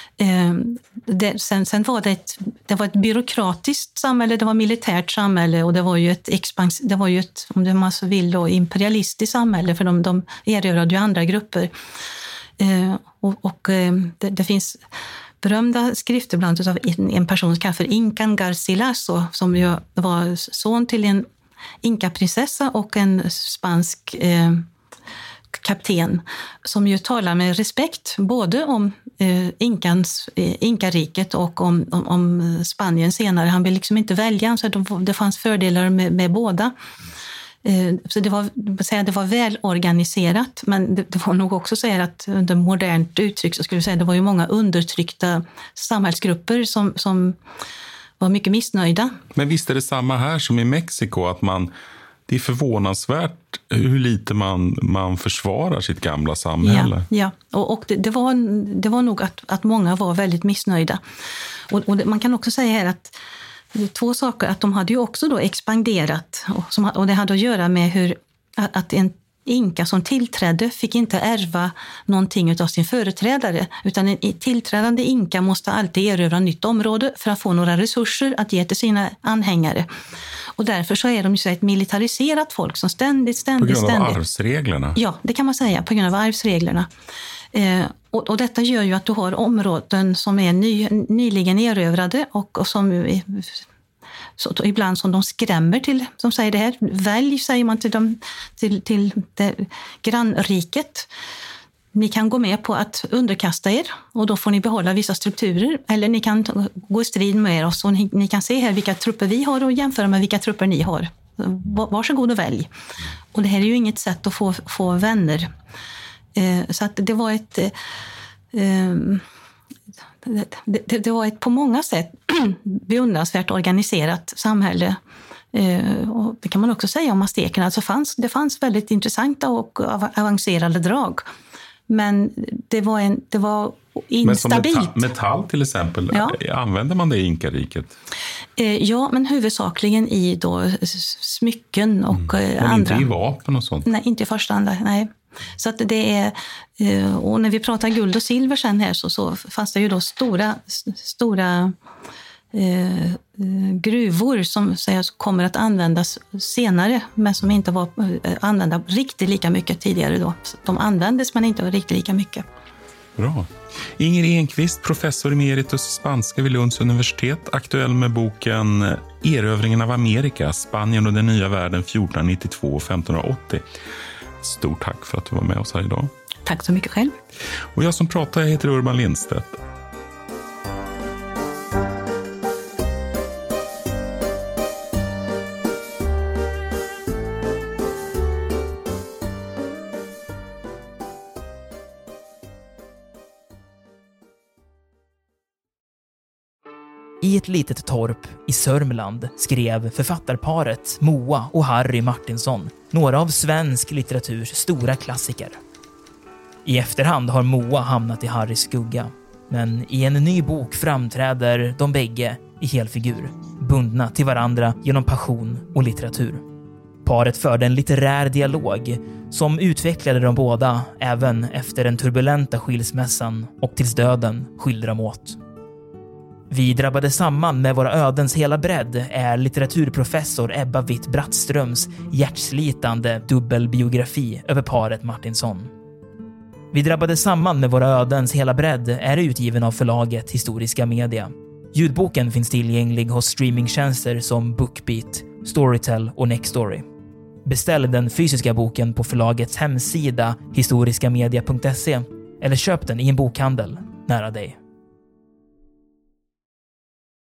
Det, sen, sen var det ett, det var ett byråkratiskt samhälle, det var ett militärt samhälle och det var ju ett, expans, det var ju ett om man så vill, då, imperialistiskt samhälle, för de, de erövrade ju andra grupper. Eh, och och det, det finns berömda skrifter bland annat av en person som kallas för Incan Garcilaso, som ju var son till en inkaprinsessa och en spansk eh, kapten, som ju talar med respekt både om eh, Inkans, eh, Inkariket och om, om, om Spanien senare. Han vill liksom inte välja, så det, det fanns fördelar med, med båda. Eh, så det var, säga, det var välorganiserat, men det, det var nog också säga att under modernt uttryck så skulle jag säga det var ju många undertryckta samhällsgrupper som, som var mycket missnöjda. Men visst är det samma här som i Mexiko, att man det är förvånansvärt hur lite man, man försvarar sitt gamla samhälle. Ja, ja. och, och det, det, var, det var nog att, att många var väldigt missnöjda. Och, och det, man kan också säga här att två saker, att de hade ju också då expanderat. Och, som, och det hade att göra med hur att en inka som tillträdde fick inte ärva någonting av sin företrädare, utan en tillträdande inka måste alltid erövra nytt område för att få några resurser att ge till sina anhängare. Och därför så är de ju så ett militariserat folk som ständigt, ständigt, ständigt... På grund av ständigt. arvsreglerna? Ja, det kan man säga, på grund av arvsreglerna. Eh, och, och detta gör ju att du har områden som är ny, nyligen erövrade och, och som... Så ibland som de skrämmer till, som säger det här, välj säger man till, dem, till, till det grannriket. Ni kan gå med på att underkasta er och då får ni behålla vissa strukturer, eller ni kan gå i strid med oss och ni, ni kan se här vilka trupper vi har och jämföra med vilka trupper ni har. Varsågod och välj. Och det här är ju inget sätt att få, få vänner. Eh, så att det var ett... Eh, Det, det, det var ett på många sätt beundransvärt organiserat samhälle. Eh, och det kan man också säga om aztekerna. Alltså fanns, det fanns väldigt intressanta och avancerade drag. Men det var, en, det var instabilt. Men som metall, metall till exempel, ja. Använder man det i Inkariket? Eh, ja, men huvudsakligen i då smycken och mm. Men andra. inte i vapen och sånt? Nej, inte i första hand, nej. Så att det är, och när vi pratar guld och silver sen här så, så fanns det ju då stora, stora eh, gruvor som sägs kommer att användas senare, men som inte var använda riktigt lika mycket tidigare då. De användes men inte riktigt lika mycket. Bra. Inger Enqvist, professor emeritus i spanska vid Lunds universitet, aktuell med boken Erövringen av Amerika, Spanien och den nya världen fjortonhundranittiotvå och femtonhundraåttio. Stort tack för att du var med oss här idag. Tack så mycket själv. Och jag som pratar, jag heter Urban Lindstedt. I ett litet torp i Sörmland skrev författarparet Moa och Harry Martinsson några av svensk litteraturs stora klassiker. I efterhand har Moa hamnat i Harrys skugga, men i en ny bok framträder de bägge i helfigur, bundna till varandra genom passion och litteratur. Paret förde en litterär dialog som utvecklade de båda även efter den turbulenta skilsmässan och tills döden skilde dem åt. Vi drabbade samman med våra ödens hela bredd är litteraturprofessor Ebba Witt-Brattströms hjärtslitande dubbelbiografi över paret Martinsson. Vi drabbade samman med våra ödens hela bredd är utgiven av förlaget Historiska Media. Ljudboken finns tillgänglig hos streamingtjänster som Bookbeat, Storytel och Nextory. Beställ den fysiska boken på förlagets hemsida historiskamedia punkt se eller köp den i en bokhandel nära dig.